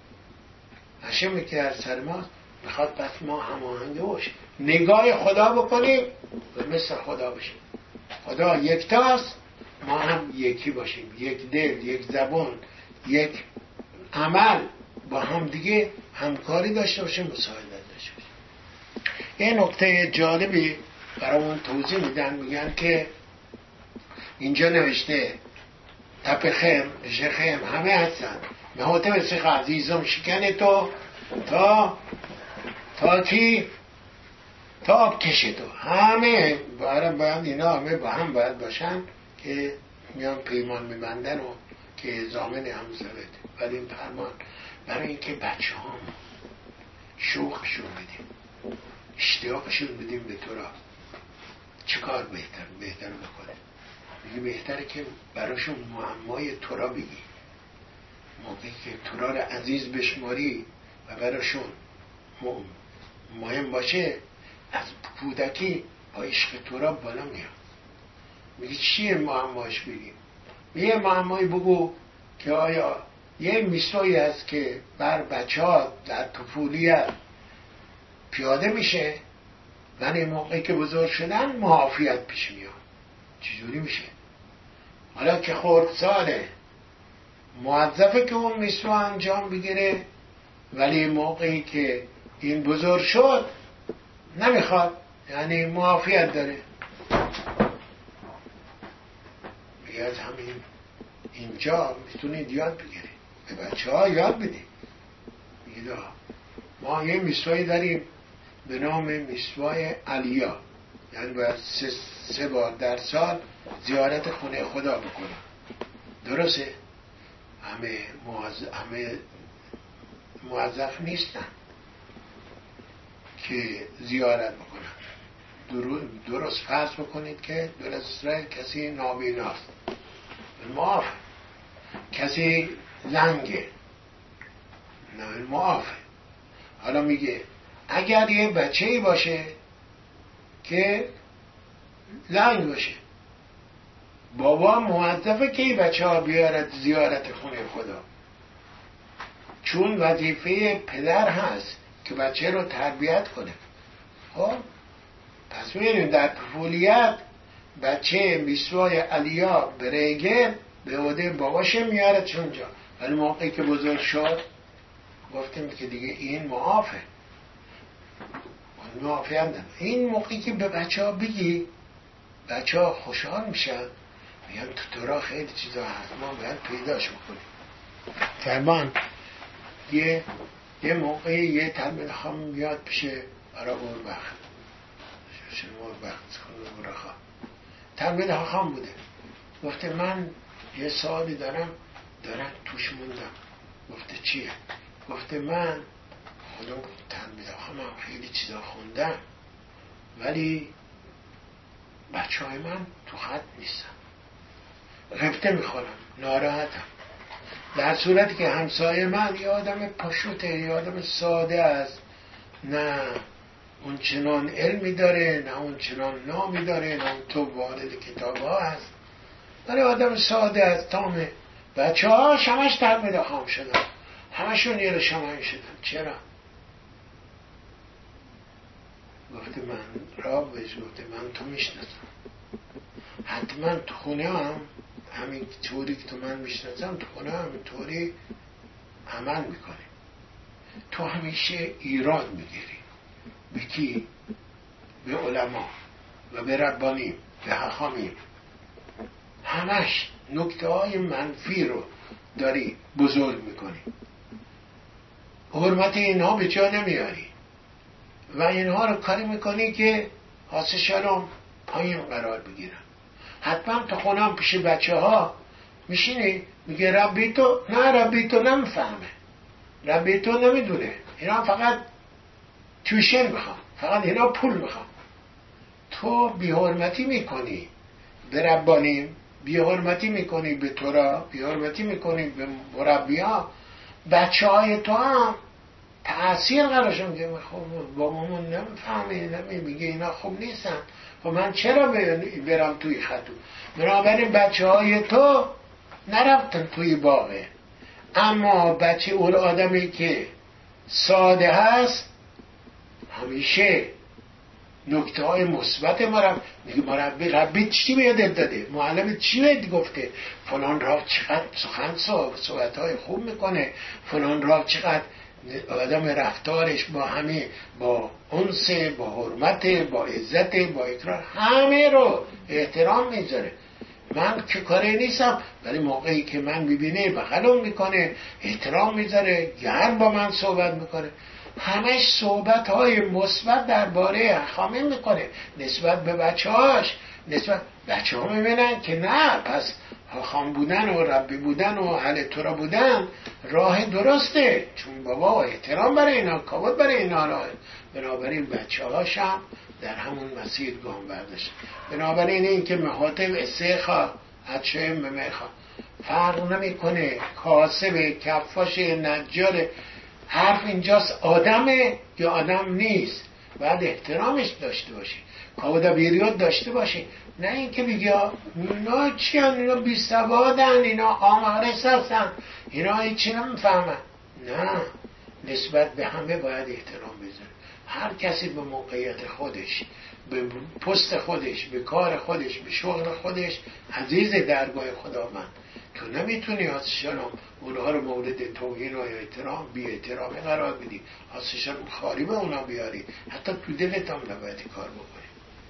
هشمی که در سر ماست، میخواد پس ما هماهنگ باشیم، نگاه خدا بکنیم و مثل خدا باشیم. خدا یکتاست، ما هم یکی باشیم، یک دل، یک زبان، یک عمل با هم دیگه همکاری داشته باشیم، مساعدت داشته باشیم. یه نکته جالبی برامون توضیح میدن، میگن که اینجا نوشته تپ خم، شخم همه هستن، محاطب سیخ عزیزم شکن تو تا تا چی؟ تا آب کشه تو، همه باید باید اینا همه با هم باید باشن که میان پیمان میبندن و که زامن همزاویت. ولی این فرمان برای اینکه بچه ها شوقشون بدیم، اشتیاقشون بدیم به تو را، چه کار بهتر بهتر بکنه؟ میگه بهتره که براشون معمای تو را بگی، موقعی که تو را را عزیز بشماری و براشون مهم باشه، از کودکی با عشق تو را بالا میاد. میگه چیه معماش بگیم؟ یه معمایی بگو که آیا یه میسوایی هست که بر بچه ها در طفولیت پیاده میشه، ولی موقعی که بزرگ شدن معافیت پیش میاد. چجوری میشه؟ حالا که خردساله موظفه که اون میسو انجام بگیره، ولی موقعی که این بزرگ شد نمیخواد، یعنی معافیت داره. بیاد همین اینجا میتونید یاد بگیرید، به بچه ها یاد بدید. میگید ما یه میسوایی داریم به نام میسوای علیا، یعنی باید سه, سه بار در سال زیارت خونه خدا بکنم. درسته؟ همه موظف همه موظف نیستن که زیارت بکنن. درست فرض بکنید که درست راه کسی نابیناست، معاف، کسی لنگه، نه معافه. حالا میگه اگر یه بچه‌ای باشه که لنگ باشه، بابا موظفه که این بچه ها بیارد زیارت خونه خدا، چون وظیفه پدر هست که بچه رو تربیت کنه. خب پس میریم در طفولیت بچه میسوای علیا برگه به عهده باباشه میاره چونجا، ولی موقعی که بزرگ شد گفتیم که دیگه این معافه، معافی هم دم. این موقعی که به بچه ها بگی، بچه ها خوشحال میشن، میگن تو تورا خیلی چیزا هست، ما باید پیداش بکنیم. فرمان یه یه موقعی یه تلمید خواهم میاد پیش برای اوربخت، شما اوربخت کنه برخواه تلمید خواهم بوده، گفته من یه سوالی دارم دارم توش موندم. گفته چیه؟ گفته من خودم تلمید خواهم خیلی چیزا خوندم، ولی بچه های من تو خط نیستن، رفته میخورم، ناراحتم. در صورتی که همسایه من یه آدم پاشوته، یه آدم ساده است، نه اون چنان علمی داره، نه اون چنان نامی داره، نه اون تو وارد کتاب ها هست، ولی آدم ساده است. تامه بچه ها همش تلمید خام شدن، همشون یه شمایی شدن. چرا؟ گفته من را بهش گفته من تو میشناسم، حتما تو خونه هم همین طوری که تو من میشناسم تو خونه هم همین طوری عمل میکنی. تو همیشه ایراد میگیری به کی؟ به علما و به ربانی، به حاخامین، همش نکته های منفی رو داری بزرگ میکنی، حرمت اینها به جا نمیاری و اینها رو کاری میکنی که حاسشان پایین قرار بگیرن. حتما تو خونم پیش بچه ها میشینی میگه ربی تو، نه ربی تو نمیفهمه، ربی تو نمیدونه، اینا فقط تویشن میخوام، فقط اینا پول میخوام. تو بی‌حرمتی میکنی به ربانیم، بی‌حرمتی میکنی به تورا، بی‌حرمتی میکنی به مربی‌ها. بچه های تو هم تأثیر قرارشون میگه خب بابامون نمیفهمه، نمیگه اینا خوب نیستن، خب من چرا برم توی خطو؟ بنابراین بچه های تو نرفتن توی باغه، اما بچه اون آدمی که ساده هست همیشه نکته های مثبت مربی میگه مربی ربی چی به یادت داده، معلم چی بهت گفته، فلان راه چقدر سخن صحبت های خوب میکنه، فلان راه چقدر آدم رفتارش با همه با انس، با حرمت، با عزت، با اکرام، همه رو احترام میذاره. من که کاری نیستم، ولی موقعی که من میبینه بغلم میکنه، احترام میذاره، گرم با من صحبت میکنه، همش صحبت های مثبت درباره خامه میکنه نسبت به بچه هاش. نسبت بچه ها میبینن که نه، پس خام بودن و ربی بودن و اهل تورا بودن راه درسته، چون بابا احترام برای اینا، کابود برای اینا راه. بنابراین بچه هاشم در همون مسیر گام برداشت. بنابراین این که مخاطب استیخا حدشه ممیخا فرق نمی کنه، کاسب، کفاش، نجار، حرف اینجاست آدمه یا آدم نیست، باید احترامش داشته باشی، کابودا بیریاد داشته باشی. نه اینکه بگی اینا چی هن، اینا بی سوادن، اینا آمارس هستن، اینا هیچی نمیفهمن. نه، نسبت به همه باید احترام بذاری. هر کسی به موقعیت خودش، به پست خودش، به کار خودش، به شغل خودش عزیز درگاه خداوند. تو نمیتونی حسشان اونها رو مورد توهین و احترام بی احترامی قرار بدی، حسشان خاری به اونا بیاری، حتی تو دلت هم نباید کار بکنی.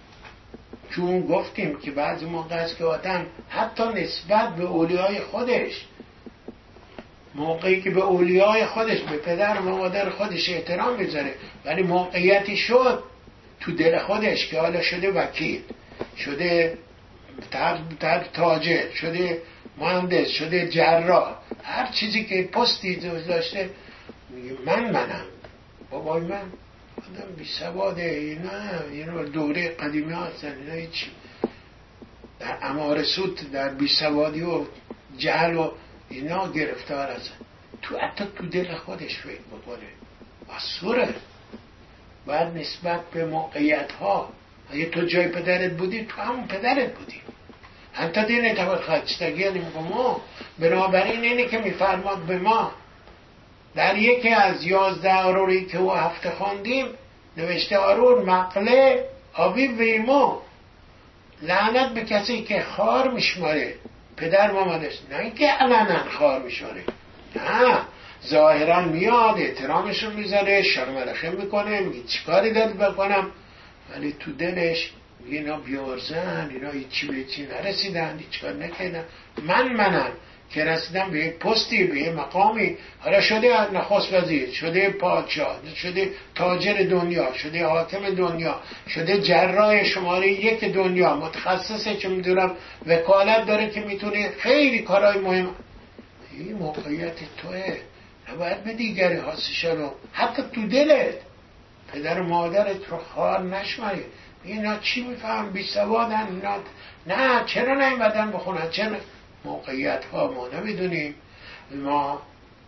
چون گفتیم که بعضی موقع است که آدم حتی نسبت به اولیای خودش، موقعی که به اولیای خودش، به پدر و مادر خودش احترام میذاره، ولی موقعیتی شد تو دل خودش که حالا شده وکیل، شده در تاجر، شده مهندس، شده جراح، هر چیزی که پستی داشته، میگه من منم، بابای من آدم بی سواده، اینا اینا دوره قدیمی هستن، اینا هیچ در امارسوت، در بی سوادی و جهل و اینا گرفتار هستن. تو حتی تو دل خودش فکر بکنه اصوره. باید نسبت به موقعیت ها، اگه تو جای پدرت بودی تو همون پدرت بودی، حتی دینه تبال خدشتگی نمیگم ما. بنابراین اینه که میفرماد به ما در یکی از یازده آروری که او هفته خوندیم نوشته آرور مقله آبی ویمو، لعنت به کسی که خار میشماره پدر مامانش، نه اینکه علنا خار میشماره، نه ظاهرا میاد احترامشون میذاره، شرم رخم میکنه، میگه چیکاری داری بکنم، ولی تو دلش میگه اینا بیارزن، اینا هیچی به هیچی نرسیدن، هیچ کار نکردن. من منم که رسیدم به یک پستی، به یک مقامی، حالا شده نخست وزیر، شده پادشاه، شده تاجر دنیا، شده حاکم دنیا، شده جراح شماره یک دنیا، متخصصه که میدونم وکالت داره که میتونه خیلی کارهای مهم. این موقعیت توه، نباید به دیگری حاسشه رو، حتی تو دلت پدر و مادرت رو خار نشماری. اینا چی میفهم بی سوادن، اینا نه چرا نیومدن بخونن، چرا موقعیت ها ما نمیدونیم، ما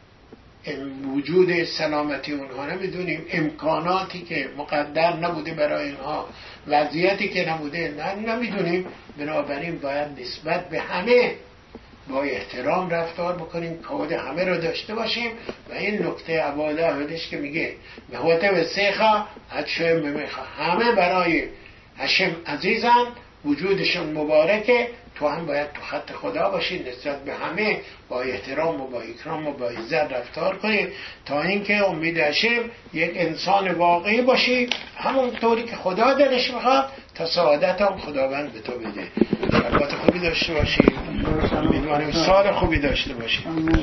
وجود سلامتی اونها نمیدونیم، امکاناتی که مقدر نبوده برای اینها، وضعیتی که نبوده نه نمیدونیم. بنابراین باید نسبت به همه با احترام رفتار بکنیم، کود همه رو داشته باشیم. و این نکته عباده اولش که میگه مهوته به سیخا حدشه ممیخا، همه برای هشم عزیزن، وجودشون مبارکه، تو هم باید تو خط خدا باشی، نسبت به همه با احترام و با اکرام و با عزت رفتار کنی، تا اینکه امید هشم یک انسان واقعی باشی، همون طوری که خدا دلش میخواد، تا سعادت هم خداوند به تو بده. شربات خوبی داشته باشی، امیدواریم سال خوبی داشته باشی.